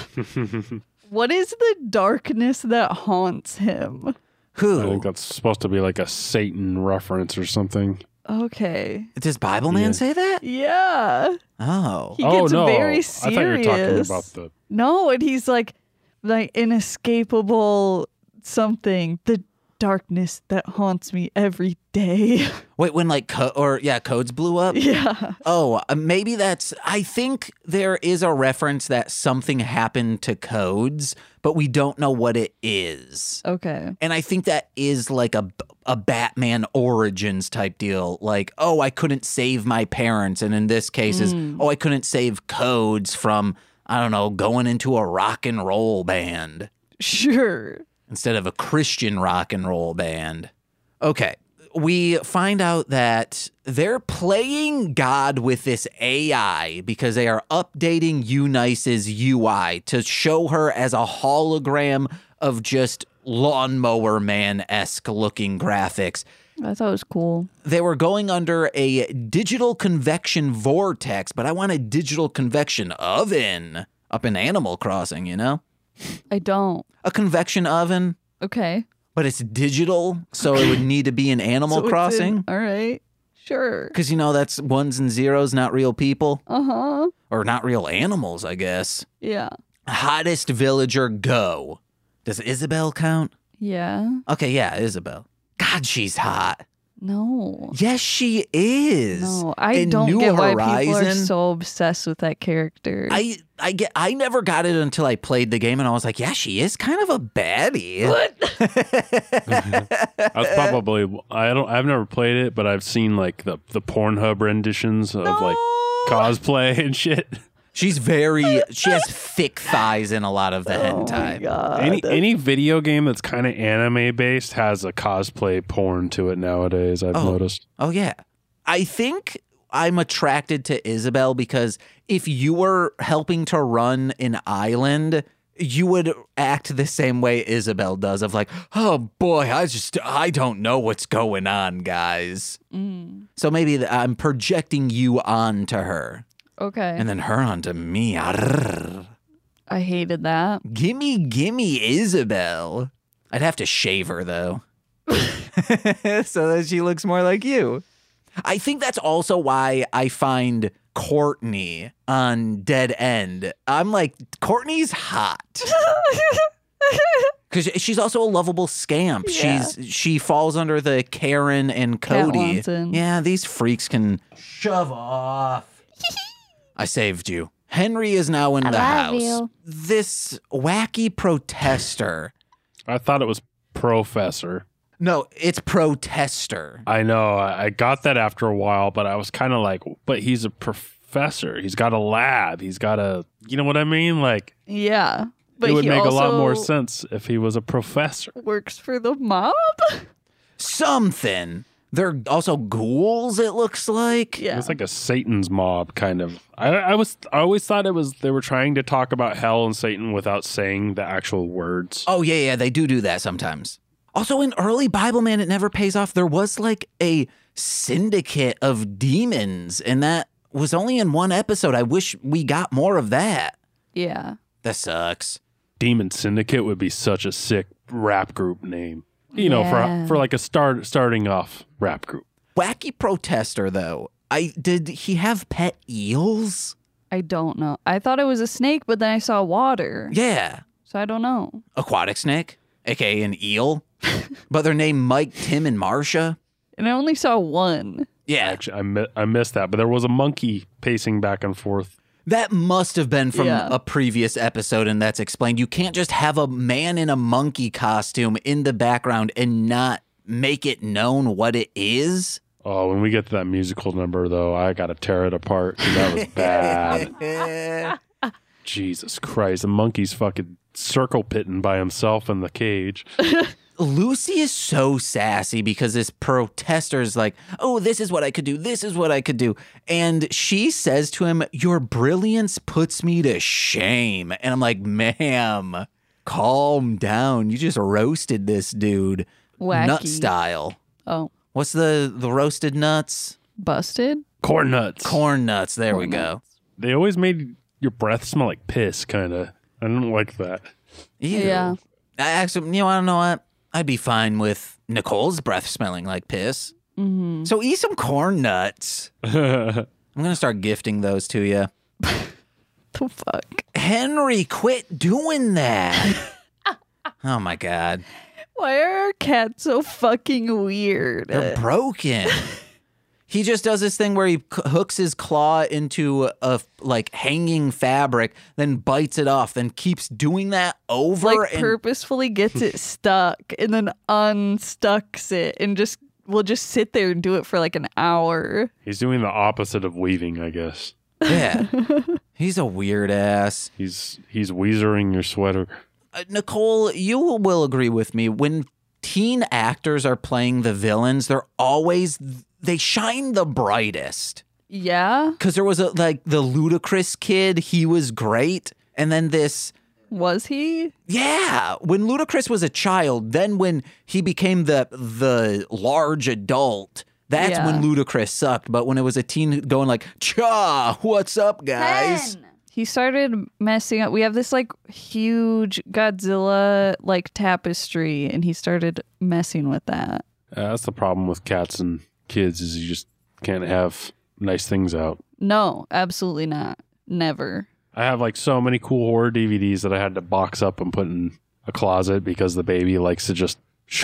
What is the darkness that haunts him? I Who? think that's supposed to be like a Satan reference or something. Okay. Does Bible Man Yeah. say that? Yeah. Oh. He gets no. very I serious. thought you were talking about the... No, and he's like inescapable something. The darkness that haunts me every day. Wait, when like codes blew up? Yeah. Oh, maybe that's. I think there is a reference that something happened to codes, but we don't know what it is. Okay. And I think that is like a Batman Origins type deal. Like, oh, I couldn't save my parents. And in this case is, oh, I couldn't save codes from, I don't know, going into a rock and roll band. Sure. Instead of a Christian rock and roll band. Okay. We find out that they're playing God with this AI because they are updating Eunice's UI to show her as a hologram of just Lawnmower Man-esque looking graphics. I thought it was cool. They were going under a digital convection vortex, but I want a digital convection oven up in Animal Crossing, you know? I don't. A convection oven, Okay. but it's digital, so it would need to be in Animal So it's Crossing. all right. Sure. Because, you know, that's ones and zeros, not real people. Uh-huh. Or not real animals, I guess. Yeah. Hottest villager, go. Does Isabel count? Yeah. Okay, yeah, Isabel. God, she's hot. No. Yes, she is. No. I In don't New get why people are Horizon, so obsessed with that character. I never got it until I played the game, and I was like, yeah, she is kind of a baddie. That's probably I've never played it, but I've seen like the Pornhub renditions of like cosplay and shit. She has thick thighs in a lot of the hentai. Oh my God. Any video game that's kind of anime based has a cosplay porn to it nowadays. I've noticed. Oh, yeah. I think I'm attracted to Isabel because if you were helping to run an island, you would act the same way Isabel does of like, oh boy, I don't know what's going on, guys. So maybe I'm projecting you onto her Okay. and then her onto me. Arrgh. I hated that. Gimme, Isabel. I'd have to shave her though. So that she looks more like you. I think that's also why I find Courtney on Dead End. I'm like, Courtney's hot. Because she's also a lovable scamp. Yeah. She falls under the Karen and Cody. Watson. Yeah, these freaks can shove off. I saved you. Henry is now in the love house. you. This wacky protester. I thought it was Professor. No, it's protester. I know. I got that after a while, but I was kind of like, but he's a professor. He's got a lab. He's got a, you know what I mean? Like, Yeah. But it would he make a lot also more sense if he was a professor. works for the mob? Something. They're also ghouls, it looks like. Yeah. It's like a Satan's mob kind of. I always thought they were trying to talk about hell and Satan without saying the actual words. Oh, yeah, they do that sometimes. Also, in early Bible Man, it never pays off. There was like a syndicate of demons, and that was only in one episode. I wish we got more of that. Yeah. That sucks. Demon Syndicate would be such a sick rap group name. You know, Yeah. for like a starting off rap group. Wacky protester, though. Did he have pet eels? I don't know. I thought it was a snake, but then I saw water. Yeah. So I don't know. Aquatic snake, aka an eel. But they're named Mike, Tim, and Marcia. And I only saw one. Yeah. Actually, I missed that, but there was a monkey pacing back and forth. That must have been from Yeah. a previous episode, and that's explained. You can't just have a man in a monkey costume in the background and not make it known what it is. Oh, when we get to that musical number, though, I got to tear it apart 'cause that was bad. Jesus Christ. The monkey's fucking circle pitting by himself in the cage. Lucy is so sassy because this protester is like, oh, this is what I could do. This is what I could do. And she says to him, your brilliance puts me to shame. And I'm like, ma'am, calm down. You just roasted this dude. Wacky. Nut style. Oh, What's the roasted nuts? busted? Corn nuts. Corn nuts. There we Corn go. They always made your breath smell like piss, kind of. I don't like that. Ew. Yeah. Actually, you want to know what? I'd be fine with Nicole's breath smelling like piss. Mm-hmm. So eat some corn nuts. I'm going to start gifting those to you. The fuck? Henry, quit doing that. Oh, my God. Why are our cats so fucking weird? They're broken. He just does this thing where he hooks his claw into a like hanging fabric, then bites it off, then keeps doing that over Like and purposefully gets it stuck and then unstucks it and will just sit there and do it for like an hour. He's doing the opposite of weaving, I guess. yeah. He's a weird ass. He's weezering your sweater. Nicole, you will agree with me. When teen actors are playing the villains, they shine the brightest. Yeah? Because there was the Ludacris kid, he was great. And then Was he? yeah, when Ludacris was a child, then when he became the large adult, that's when Ludacris sucked. But when it was a teen going like, cha, what's up, guys? He started messing up. We have this like huge Godzilla like tapestry, and he started messing with that. That's the problem with cats and kids is you just can't have nice things out. No, absolutely not. Never. I have like so many cool horror DVDs that I had to box up and put in a closet because the baby likes to just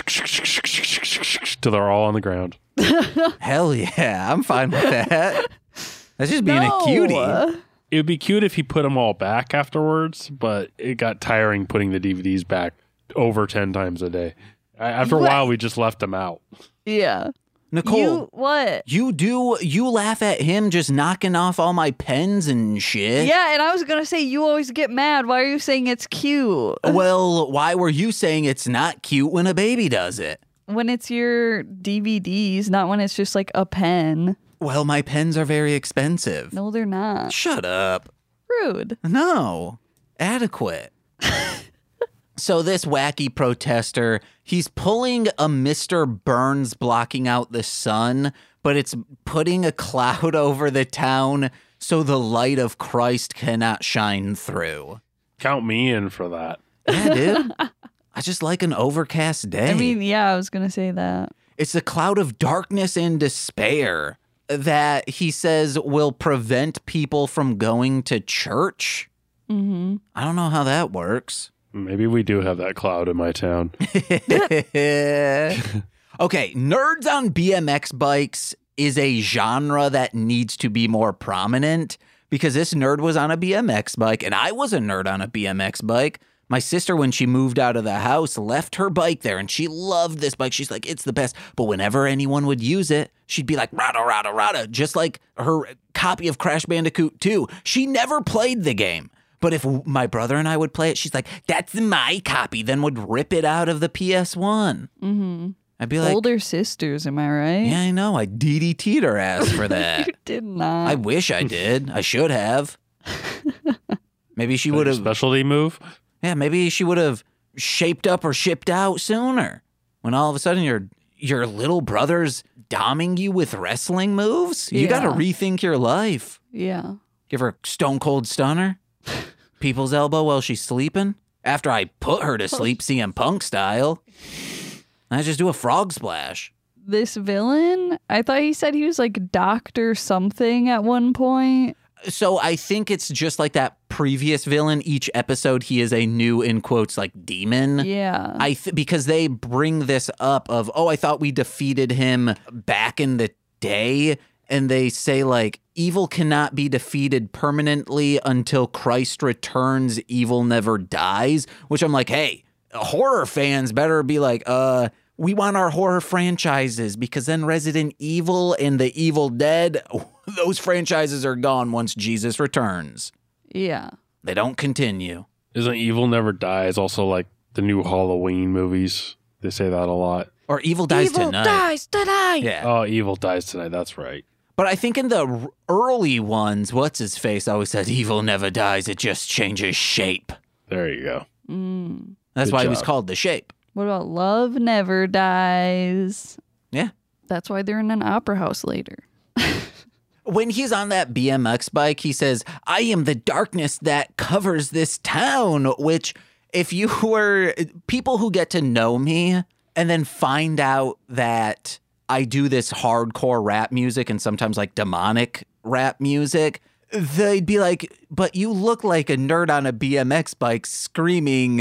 till they're all on the ground. Hell yeah, I'm fine with that. That's just being a cutie. It would be cute if he put them all back afterwards, but it got tiring putting the DVDs back over 10 times a day. After a while, we just left them out. Yeah. Nicole, what? You laugh at him just knocking off all my pens and shit. Yeah, and I was going to say, you always get mad. Why are you saying it's cute? Well, why were you saying it's not cute when a baby does it? When it's your DVDs, not when it's just like a pen. Well, my pens are very expensive. No, they're not. Shut up. Rude. No. Adequate. So this wacky protester, he's pulling a Mr. Burns blocking out the sun, but it's putting a cloud over the town so the light of Christ cannot shine through. Count me in for that. Yeah, dude. I just like an overcast day. I mean, yeah, I was going to say that. It's a cloud of darkness and despair that he says will prevent people from going to church. Mm-hmm. I don't know how that works. Maybe we do have that cloud in my town. Okay, nerds on BMX bikes is a genre that needs to be more prominent because this nerd was on a BMX bike and I was a nerd on a BMX bike. My sister, when she moved out of the house, left her bike there and she loved this bike. She's like, it's the best. But whenever anyone would use it, she'd be like, rada, rada, rada, just like her copy of Crash Bandicoot 2. She never played the game. But if my brother and I would play it, she's like, that's my copy, then would rip it out of the PS1. Mm-hmm. I'd be like, older sisters, am I right? yeah, I know. I DDT'd her ass for that. You did not. I wish I did. I should have. Maybe she would have. Specialty move? Yeah, maybe she would have shaped up or shipped out sooner. When all of a sudden your little brother's doming you with wrestling moves, you got to rethink your life. Yeah. Give her a stone cold stunner, people's elbow while she's sleeping. After I put her to sleep, CM Punk style, I just do a frog splash. This villain, I thought he said he was like Dr. something at one point. So I think it's just like that previous villain. Each episode, he is a new, in quotes, like demon. Yeah. Because they bring this up of, oh, I thought we defeated him back in the day. And they say like, evil cannot be defeated permanently until Christ returns. Evil never dies. Which I'm like, hey, horror fans better be like, we want our horror franchises because then Resident Evil and The Evil Dead, those franchises are gone once Jesus returns. Yeah. They don't continue. Isn't Evil Never Dies also like the new Halloween movies? They say that a lot. Or Evil Dies Tonight. Evil Dies Tonight. Yeah. Oh, Evil Dies Tonight. That's right. But I think in the early ones, what's his face always said, evil never dies, it just changes shape. There you go. That's Good why he was job. called The Shape. What about Love Never Dies? Yeah. That's why they're in an opera house later. When he's on that BMX bike, he says, I am the darkness that covers this town, which if you were people who get to know me and then find out that I do this hardcore rap music and sometimes like demonic rap music, they'd be like, but you look like a nerd on a BMX bike screaming,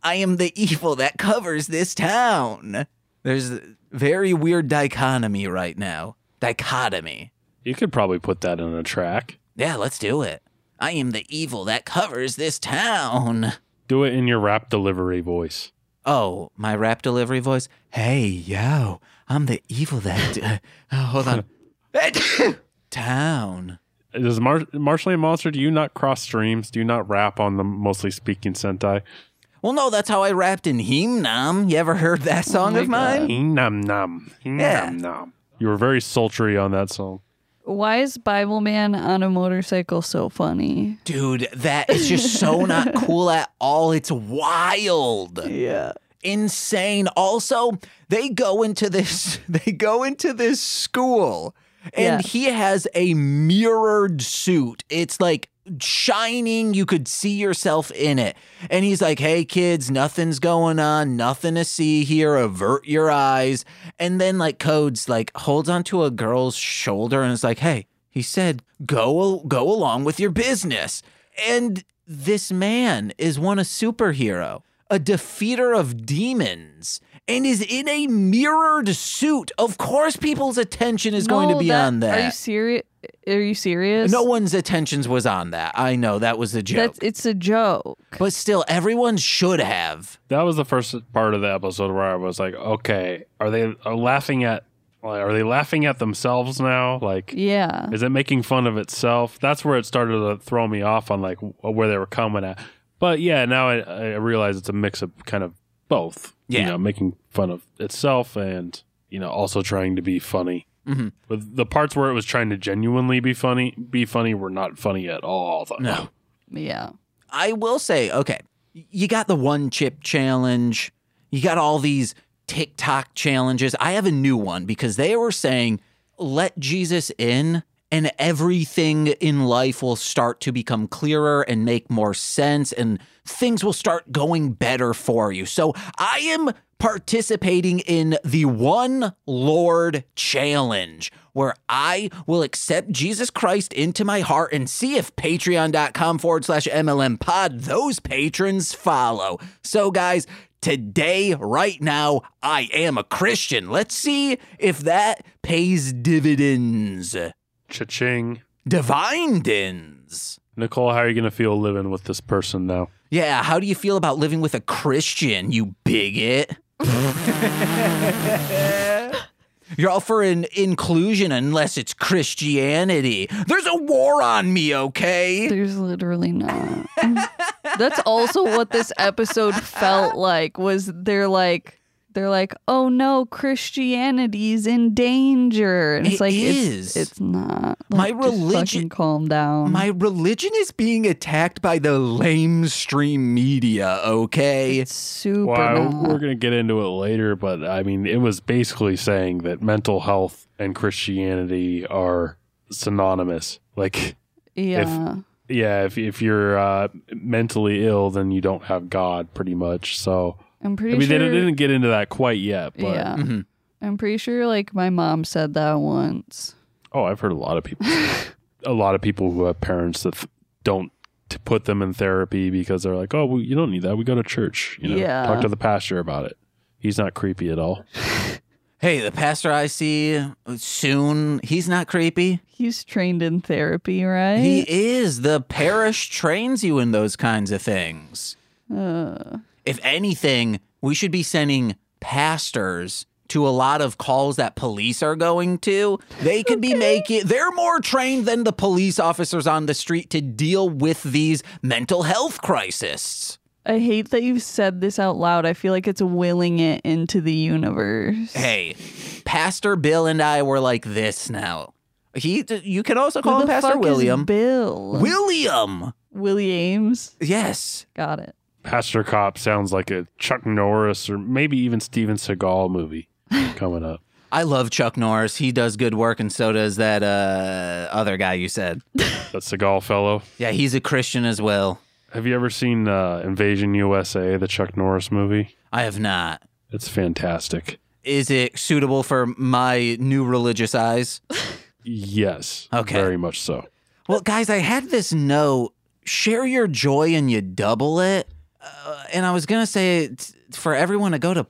I am the evil that covers this town. There's a very weird dichotomy right now. Dichotomy. You could probably put that in a track. Yeah, let's do it. I am the evil that covers this town. Do it in your rap delivery voice. Oh, my rap delivery voice? Hey, yo, I'm the evil that... hold on. Town. Does Marshland Monster, do you not cross streams? Do you not rap on the mostly speaking Sentai? Well, no, that's how I rapped in Himnam. You ever heard that song of mine? Nam nam. Yeah. Nam. You were very sultry on that song. Why is Bible Man on a motorcycle so funny? Dude, that is just so not cool at all. It's wild. Yeah. Insane. Also, they go into this school and Yeah. he has a mirrored suit. It's like shining. You could see yourself in it. And he's like, hey kids, nothing's going on, nothing to see here. Avert your eyes. And then like Codes like holds onto a girl's shoulder and is like, hey, he said, go along with your business. And this man is a superhero, a defeater of demons, and is in a mirrored suit. Of course people's attention is going to be on that. Are you serious? Are you serious? No one's attentions was on that. I know that was a joke. It's a joke. But still, everyone should have. That was the first part of the episode where I was like, okay, are they laughing at themselves now? Like, Yeah. is it making fun of itself? That's where it started to throw me off on like where they were coming at. But yeah, now I realize it's a mix of kind of both. Yeah. You know, making fun of itself and, you know, also trying to be funny. Mm-hmm. But the parts where it was trying to genuinely be funny were not funny at all. Though. No. Yeah. I will say, okay, you got the one chip challenge. You got all these TikTok challenges. I have a new one because they were saying, let Jesus in and everything in life will start to become clearer and make more sense and things will start going better for you. So I am participating in the One Lord Challenge, where I will accept Jesus Christ into my heart and see if patreon.com/MLM pod, those patrons follow. So guys, today, right now, I am a Christian. Let's see if that pays dividends. Cha-ching. Divine dins. Nicole, how are you going to feel living with this person now? Yeah, how do you feel about living with a Christian, you bigot? You're all for an inclusion unless it's Christianity. There's a war on me, okay? There's literally not. That's also what this episode felt like. Was they're like, oh no, Christianity's in danger, and it's It like is. it's not. My Like, just religion- fucking calm down. My religion is being attacked by the lamestream media, okay? It's super. Well, not. we're going to get into it later, but I mean, it was basically saying that mental health and Christianity are synonymous. Like, Yeah. if you're mentally ill, then you don't have God, pretty much. So, I'm pretty I mean, sure. they didn't get into that quite yet, but Yeah. Mm-hmm. I'm pretty sure like my mom said that once. oh, I've heard a lot of people, who have parents that don't put them in therapy because they're like, oh, well, you don't need that. We go to church. You know, Yeah. talk to the pastor about it. He's not creepy at all. Hey, the pastor I see soon, he's not creepy. He's trained in therapy, right? He is. The parish trains you in those kinds of things. If anything, we should be sending pastors to a lot of calls that police are going to. They could be they're more trained than the police officers on the street to deal with these mental health crises. I hate that you said this out loud. I feel like it's willing it into the universe. Hey, Pastor Bill and I were like this now. You can also call Who him the Pastor fuck is William. Bill. William. Willie Ames. Yes. Got it. Pastor Cop sounds like a Chuck Norris or maybe even Steven Seagal movie coming up. I love Chuck Norris. He does good work, and so does that other guy you said. That Seagal fellow. Yeah, he's a Christian as well. Have you ever seen Invasion USA, the Chuck Norris movie? I have not. It's fantastic. Is it suitable for my new religious eyes? Yes. Okay. Very much so. Well, guys, I had this note. Share your joy and you double it. And I was going to say for everyone to go to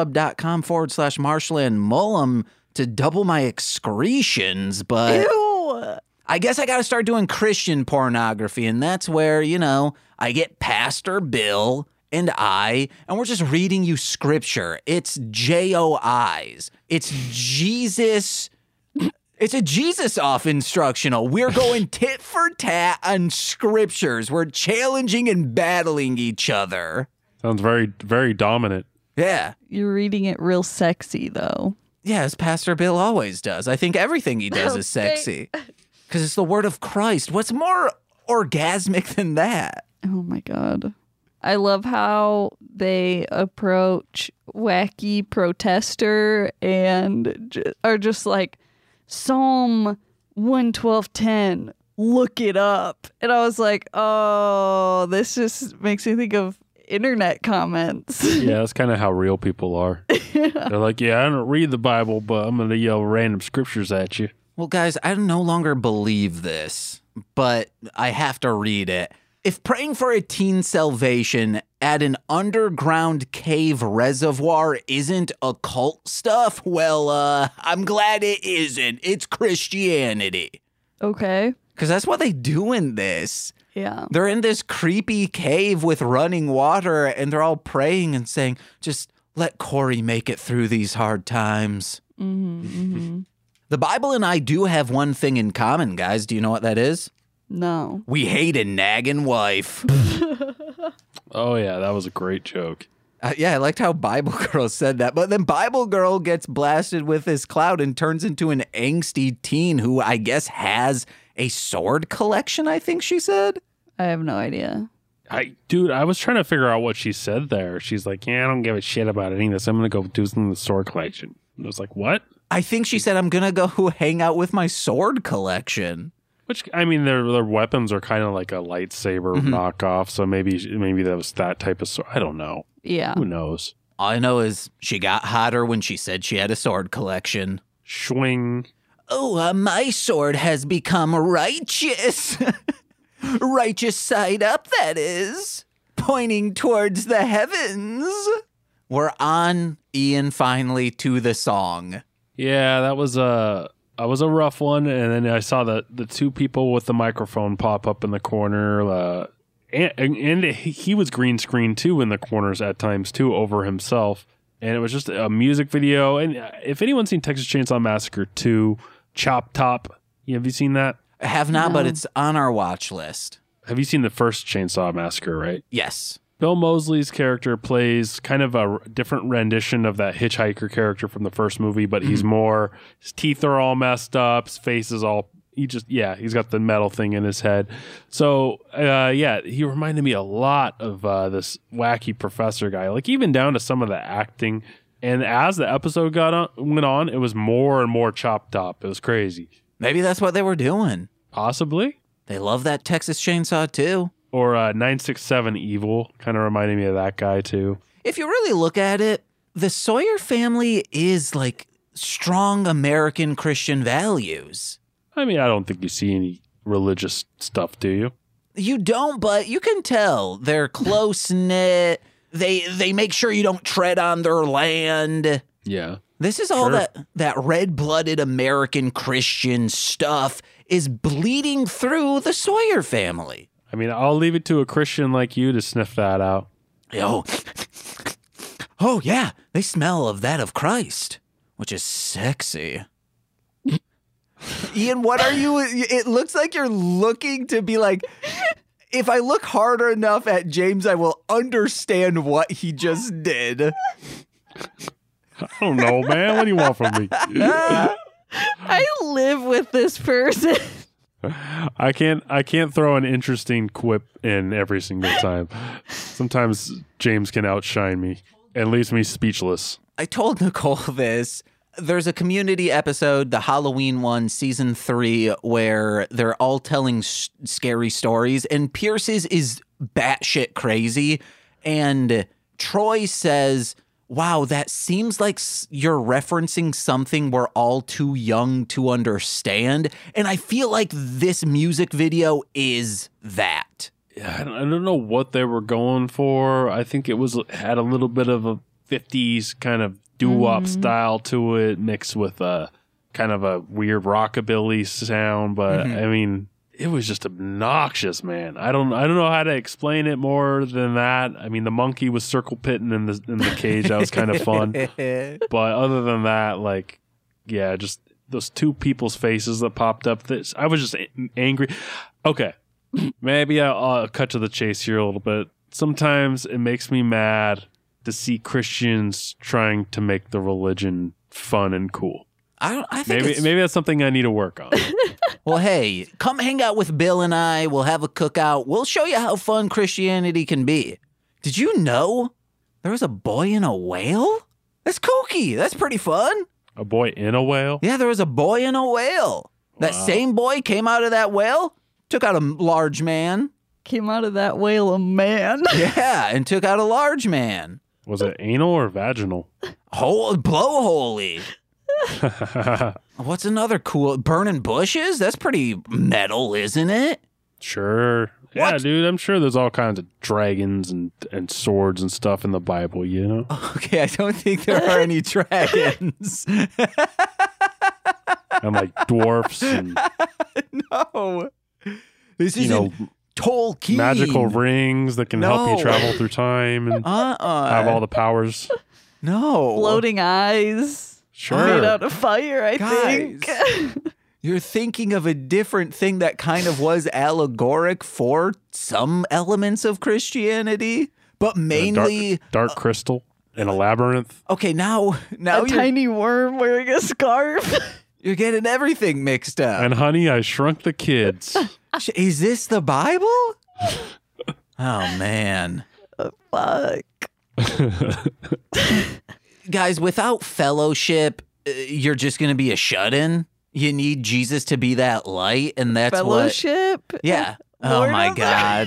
pornhub.com/Marshland to double my excretions, but Ew. I guess I got to start doing Christian pornography. And that's where, I get Pastor Bill and we're just reading you scripture. It's JOIs. It's Jesus. It's a Jesus off instructional. We're going tit for tat on scriptures. We're challenging and battling each other. Sounds very, very dominant. Yeah. You're reading it real sexy, though. Yeah, as Pastor Bill always does. I think everything he does is sexy. Because it's the word of Christ. What's more orgasmic than that? Oh my God. I love how they approach wacky protester and are just like, Psalm 112:10, look it up. And I was like, oh, this just makes me think of internet comments. Yeah, that's kind of how real people are. They're like, yeah, I don't read the Bible, but I'm going to yell random scriptures at you. Well, guys, I no longer believe this, but I have to read it. If praying for a teen's salvation at an underground cave reservoir isn't occult stuff, well, I'm glad it isn't. It's Christianity. Okay. Because that's what they do in this. Yeah. They're in this creepy cave with running water, and they're all praying and saying, just let Corey make it through these hard times. The Bible and I do have one thing in common, guys. Do you know what that is? No. We hate a nagging wife. Oh, yeah, that was a great joke. Yeah, I liked how Bible Girl said that. But then Bible Girl gets blasted with this cloud and turns into an angsty teen who I guess has a sword collection, I think she said. I have no idea. Dude, I was trying to figure out what she said there. She's like, yeah, I don't give a shit about any of this. I'm going to go do some of the sword collection. I was like, what? I think she said, I'm going to go hang out with my sword collection. Which, I mean, their weapons are kind of like a lightsaber knockoff, so maybe that was that type of sword. I don't know. Yeah. Who knows? All I know is she got hotter when she said she had a sword collection. Swing. Oh, my sword has become righteous. Righteous side up, that is. Pointing towards the heavens. We're on, Ian, finally, to the song. Yeah, that was a rough one, and then I saw the two people with the microphone pop up in the corner, and he was green screen too in the corners at times too over himself, and it was just a music video. And if anyone's seen Texas Chainsaw Massacre 2, Chop Top, have you seen that? I have not, No. but it's on our watch list. Have you seen the first Chainsaw Massacre, right? Yes. Bill Moseley's character plays kind of a different rendition of that hitchhiker character from the first movie, but he's more, his teeth are all messed up, his face is all, he's got the metal thing in his head. So, he reminded me a lot of this wacky professor guy, like even down to some of the acting. And as the episode went on, it was more and more chopped up. It was crazy. Maybe that's what they were doing. Possibly. They love that Texas Chainsaw too. Or 967 Evil, kind of reminded me of that guy too. If you really look at it, the Sawyer family is like strong American Christian values. I mean, I don't think you see any religious stuff, do you? You don't, but you can tell they're close-knit. They make sure you don't tread on their land. Yeah. This is all Sure. that red-blooded American Christian stuff is bleeding through the Sawyer family. I mean, I'll leave it to a Christian like you to sniff that out. Oh yeah, they smell of that of Christ, which is sexy. Ian, what are you? It looks like you're looking to be like, if I look harder enough at James, I will understand what he just did. I don't know, man. What do you want from me? I live with this person. I can't throw an interesting quip in every single time. Sometimes James can outshine me and leaves me speechless. I told Nicole this. There's a Community episode, the Halloween one, season 3, where they're all telling scary stories, and Pierce's is batshit crazy. And Troy says, wow, that seems like you're referencing something we're all too young to understand. And I feel like this music video is that. I don't know what they were going for. I think it had a little bit of a 50s kind of doo-wop style to it, mixed with a kind of a weird rockabilly sound. But I mean, it was just obnoxious, man. I don't know how to explain it more than that. I mean, the monkey was circle pitting in the cage. That was kind of fun. But other than that, like, yeah, just those two people's faces that popped up. I was just angry. Okay, maybe I'll cut to the chase here a little bit. Sometimes it makes me mad to see Christians trying to make the religion fun and cool. I think maybe that's something I need to work on. Well, hey, come hang out with Bill and I. We'll have a cookout. We'll show you how fun Christianity can be. Did you know there was a boy in a whale? That's kooky. That's pretty fun. A boy in a whale? Yeah, there was a boy in a whale. That same boy came out of that whale, took out a large man. Came out of that whale a man. Yeah, and took out a large man. Was it anal or vaginal? Blowholy. What's another cool? Burning bushes? That's pretty metal, isn't it? Sure. Yeah, dude, I'm sure there's all kinds of dragons and swords and stuff in the Bible, you know? Okay, I don't think there are any dragons. And like dwarfs and No. This isn't Tolkien. Magical rings that can help you travel through time and have all the powers. No. Floating eyes. Sure. Made out of fire, I think. You're thinking of a different thing that kind of was allegoric for some elements of Christianity, but mainly dark crystal and a labyrinth. Okay, now a tiny worm wearing a scarf. You're getting everything mixed up. And Honey, I Shrunk the Kids. Is this the Bible? Oh man. Fuck. Guys, without fellowship, you're just going to be a shut-in. You need Jesus to be that light, and that's fellowship? What... Yeah. Lord oh, my God.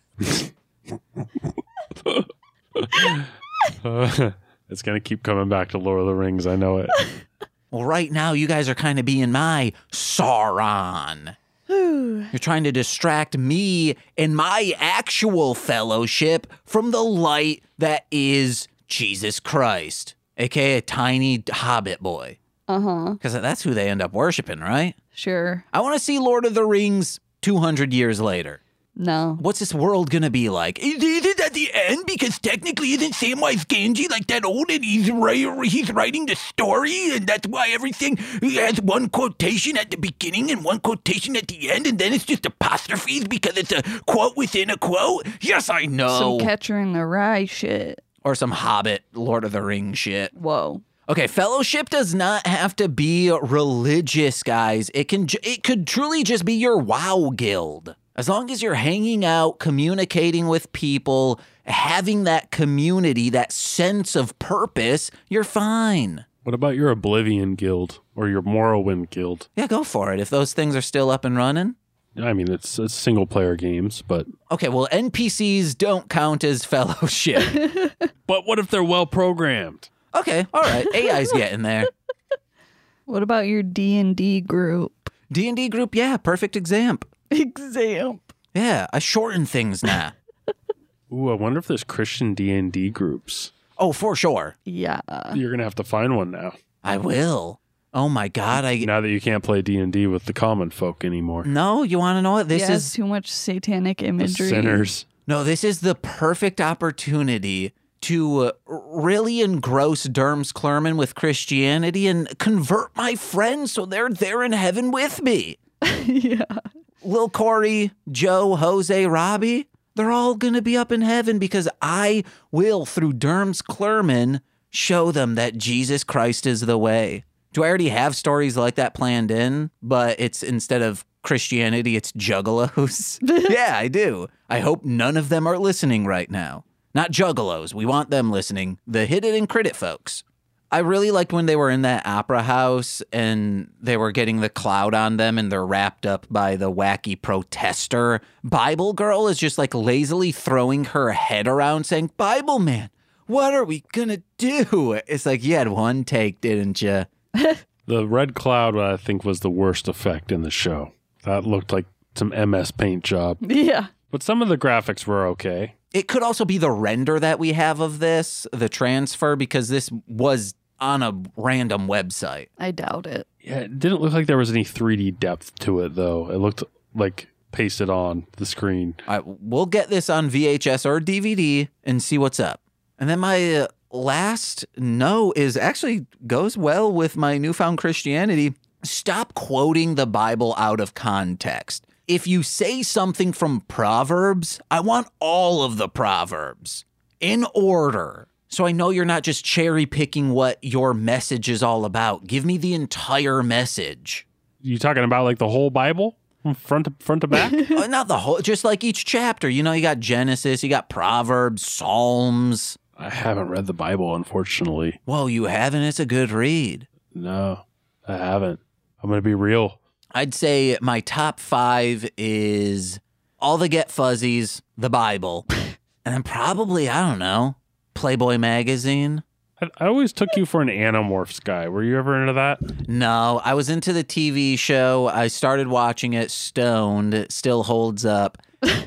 It's going to keep coming back to Lord of the Rings. I know it. Well, right now, you guys are kind of being my Sauron. You're trying to distract me and my actual fellowship from the light that is Jesus Christ, a.k.a. a tiny hobbit boy. Because that's who they end up worshiping, right? Sure. I want to see Lord of the Rings 200 years later. No. What's this world going to be like? Is it at the end? Because technically isn't Samwise Gamgee like that old and he's writing the story and that's why everything has one quotation at the beginning and one quotation at the end and then it's just apostrophes because it's a quote within a quote? Yes, I know. Some Catcher in the Rye shit. Or some Hobbit, Lord of the Rings shit. Whoa. Okay, fellowship does not have to be religious, guys. It could truly just be your WoW guild. As long as you're hanging out, communicating with people, having that community, that sense of purpose, you're fine. What about your Oblivion guild or your Morrowind guild? Yeah, go for it. If those things are still up and running. I mean, it's single player games, but... Okay, well, NPCs don't count as fellowship. But what if they're well programmed? Okay, all right. AI's getting there. What about your D&D group? D&D group, yeah, perfect example. Yeah, I shorten things now. Ooh, I wonder if there's Christian D&D groups. Oh, for sure. Yeah. You're going to have to find one now. I will. Oh my God. Now that you can't play D&D with the common folk anymore. No, you want to know what this is? Too much satanic imagery. Sinners. No, this is the perfect opportunity to really engross Derms Clerman with Christianity and convert my friends so they're there in heaven with me. Yeah. Lil Corey, Joe, Jose, Robbie, they're all going to be up in heaven because I will, through Derms Clerman, show them that Jesus Christ is the way. Do I already have stories like that planned in? But it's instead of Christianity, it's juggalos? Yeah, I do. I hope none of them are listening right now. Not juggalos. We want them listening. The hit it and crit it folks. I really liked when they were in that opera house and they were getting the cloud on them and they're wrapped up by the wacky protester. Bible girl is just like lazily throwing her head around saying, Bible man, what are we gonna do? It's like, you had one take, didn't you? The red cloud, I think, was the worst effect in the show. That looked like some MS Paint job. Yeah. But some of the graphics were okay. It could also be the render that we have of this, the transfer, because this was on a random website. I doubt it. Yeah, it didn't look like there was any 3D depth to it, though. It looked like pasted on the screen. All right, we'll get this on VHS or DVD and see what's up. And then my last no is actually goes well with my newfound Christianity. Stop quoting the Bible out of context. If you say something from Proverbs, I want all of the Proverbs in order. So I know you're not just cherry picking what your message is all about. Give me the entire message. You talking about like the whole Bible from front to back? Not the whole, just like each chapter. You know, you got Genesis, you got Proverbs, Psalms. I haven't read the Bible, unfortunately. Whoa, you haven't? It's a good read. No, I haven't. I'm going to be real. I'd say my top 5 is All the Get Fuzzies, the Bible, and then probably, I don't know, Playboy magazine. I always took you for an Animorphs guy. Were you ever into that? No, I was into the TV show. I started watching it stoned. It still holds up.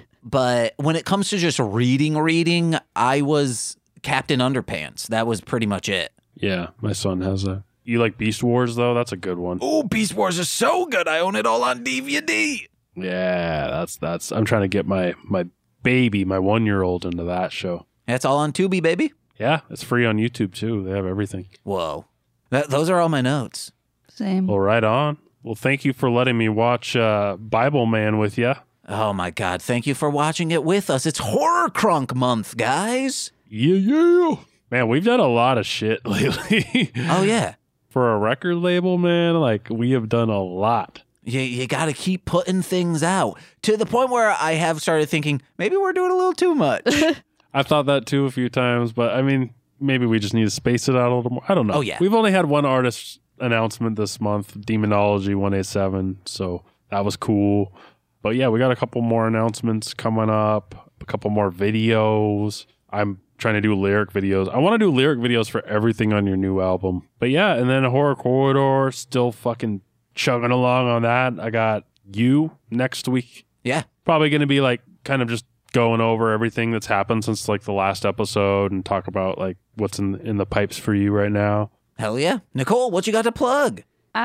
But when it comes to just reading, I was Captain Underpants. That was pretty much it. Yeah, my son has a. You like Beast Wars, though? That's a good one. Oh, Beast Wars is so good. I own it all on DVD. Yeah, that's. I'm trying to get my baby, my 1-year-old, into that show. That's all on Tubi, baby. Yeah, it's free on YouTube, too. They have everything. Whoa. Those are all my notes. Same. Well, right on. Well, thank you for letting me watch Bible Man with you. Oh, my God. Thank you for watching it with us. It's Horror Crunk Month, guys. Yeah. Man, we've done a lot of shit lately. Oh, yeah. For a record label, man, like, we have done a lot. You got to keep putting things out to the point where I have started thinking maybe we're doing a little too much. I've thought that too a few times, but I mean, maybe we just need to space it out a little more. I don't know. Oh, yeah. We've only had one artist announcement this month, Demonology 187, so that was cool. But yeah, we got a couple more announcements coming up, a couple more videos. I'm trying to do lyric videos. I want to do lyric videos for everything on your new album. But yeah, and then Horror Corridor, still fucking chugging along on that. I got you next week. Yeah. Probably going to be like kind of just going over everything that's happened since like the last episode and talk about like what's in the pipes for you right now. Hell yeah. Nicole, what you got to plug?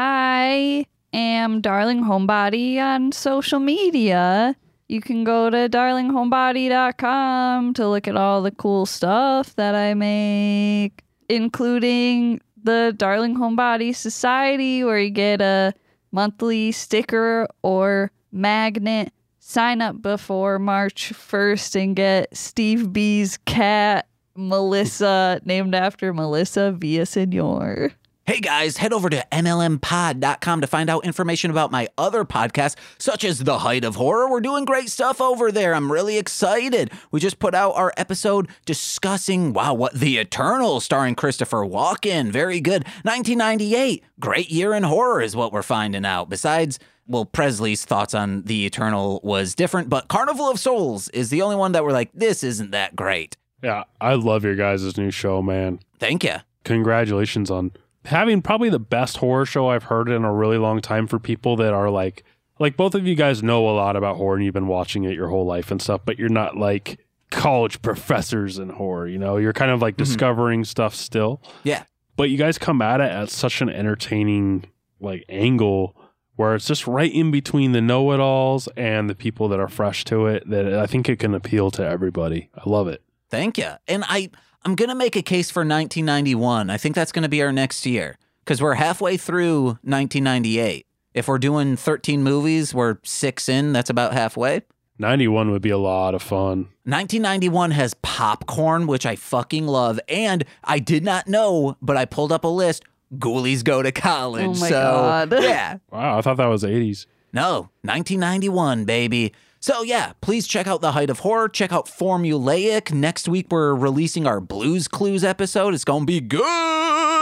I am Darling Homebody on social media. You can go to darlinghomebody.com to look at all the cool stuff that I make, including the Darling Homebody Society, where you get a monthly sticker or magnet. Sign up before March 1st and get Steve B's cat, Melissa, named after Melissa Villaseñor. Hey guys, head over to MLMpod.com to find out information about my other podcasts, such as The Height of Horror. We're doing great stuff over there. I'm really excited. We just put out our episode discussing, what The Eternal, starring Christopher Walken. Very good. 1998. Great year in horror is what we're finding out. Besides, Presley's thoughts on The Eternal was different, but Carnival of Souls is the only one that we're like, this isn't that great. Yeah, I love your guys' new show, man. Thank you. Congratulations on having probably the best horror show I've heard in a really long time for people that are like both of you guys know a lot about horror and you've been watching it your whole life and stuff, but you're not like college professors in horror, you know? You're kind of like discovering stuff still. Yeah. But you guys come at it at such an entertaining like angle where it's just right in between the know-it-alls and the people that are fresh to it that I think it can appeal to everybody. I love it. Thank you. And I'm going to make a case for 1991. I think that's going to be our next year because we're halfway through 1998. If we're doing 13 movies, we're 6 in. That's about halfway. 91 would be a lot of fun. 1991 has Popcorn, which I fucking love. And I did not know, but I pulled up a list. Ghoulies Go to College. Oh my God. Yeah. Wow, I thought that was 80s. No, 1991, baby. So yeah, please check out The Height of Horror. Check out Formulaic. Next week, we're releasing our Blues Clues episode. It's going to be good.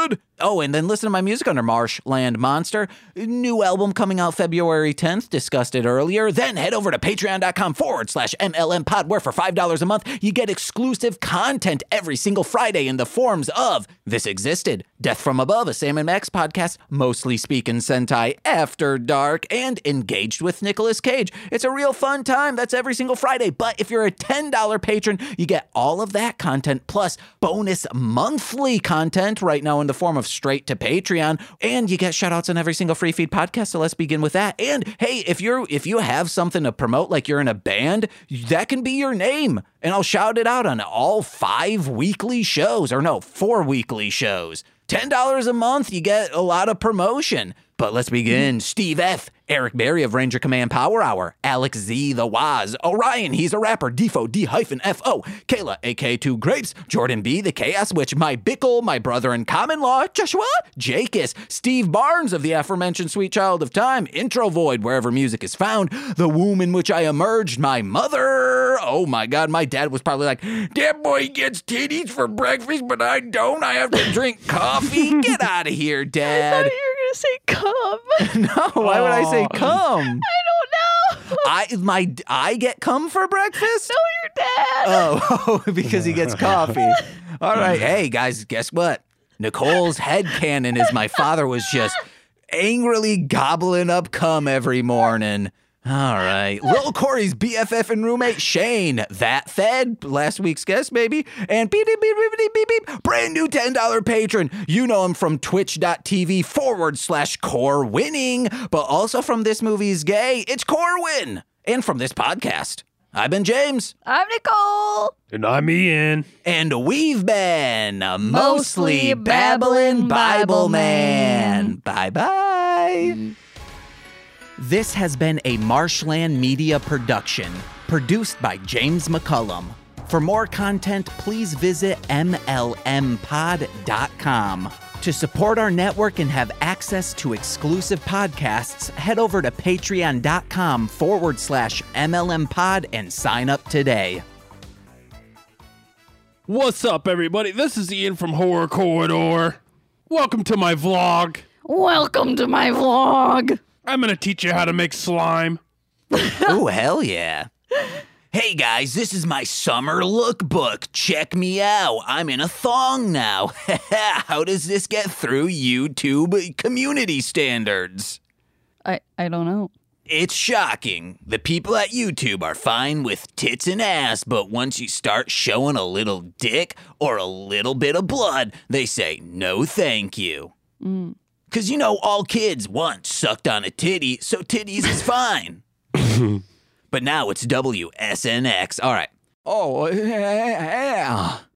Oh, and then listen to my music under Marshland Monster. New album coming out February 10th. Discussed it earlier. Then head over to patreon.com/MLM pod, where for $5 a month, you get exclusive content every single Friday in the forms of This Existed, Death from Above, a Sam and Max podcast, Mostly Speaking Sentai After Dark, and Engaged with Nicolas Cage. It's a real fun time. That's every single Friday. But if you're a $10 patron, you get all of that content plus bonus monthly content right now in the form of straight to Patreon. And you get shout outs on every single free feed podcast. So let's begin with that. And hey, if you have something to promote, like you're in a band, that can be your name. And I'll shout it out on all 5 weekly shows, or no, 4 weekly shows. $10 a month, you get a lot of promotion. But let's begin. Steve F., Eric Berry of Ranger Command Power Hour, Alex Z. The Waz, Orion, he's a rapper, Defo, D-F-O, Kayla, AK2 Grapes, Jordan B. The Chaos Witch, My Bickle, my brother in common law, Joshua, Jakis, Steve Barnes of the aforementioned Sweet Child of Time, Intro Void, wherever music is found, The Womb in Which I Emerged, my mother. Oh my God, my dad was probably like, that boy gets titties for breakfast, but I don't. I have to drink coffee. Get out of here, Dad. I thought you were gonna say come. No, why would I say come? I don't know. I get cum for breakfast? No, your dad. Oh, because he gets coffee. All right. Hey, guys, guess what? Nicole's headcanon is my father was just angrily gobbling up cum every morning. All right. Lil Corey's BFF and roommate Shane. That fed. Last week's guest, maybe. And beep, beep, beep, beep, beep, beep. Brand new $10 patron. You know him from twitch.tv/Core Winning, but also from This Movie's Gay. It's Corwin. And from this podcast. I've been James. I'm Nicole. And I'm Ian. And we've been Mostly Babbling Bible Man. Bye-bye. This has been a Marshland Media production, produced by James McCullum. For more content, please visit MLMpod.com. To support our network and have access to exclusive podcasts, head over to patreon.com/MLMpod and sign up today. What's up, everybody? This is Ian from Horror Corridor. Welcome to my vlog. Welcome to my vlog. I'm going to teach you how to make slime. Ooh, hell yeah. Hey guys, this is my summer lookbook. Check me out. I'm in a thong now. How does this get through YouTube community standards? I don't know. It's shocking. The people at YouTube are fine with tits and ass, but once you start showing a little dick or a little bit of blood, they say no thank you. Because, you know, all kids once sucked on a titty, so titties is fine. But now it's WSNX. All right. Oh, yeah.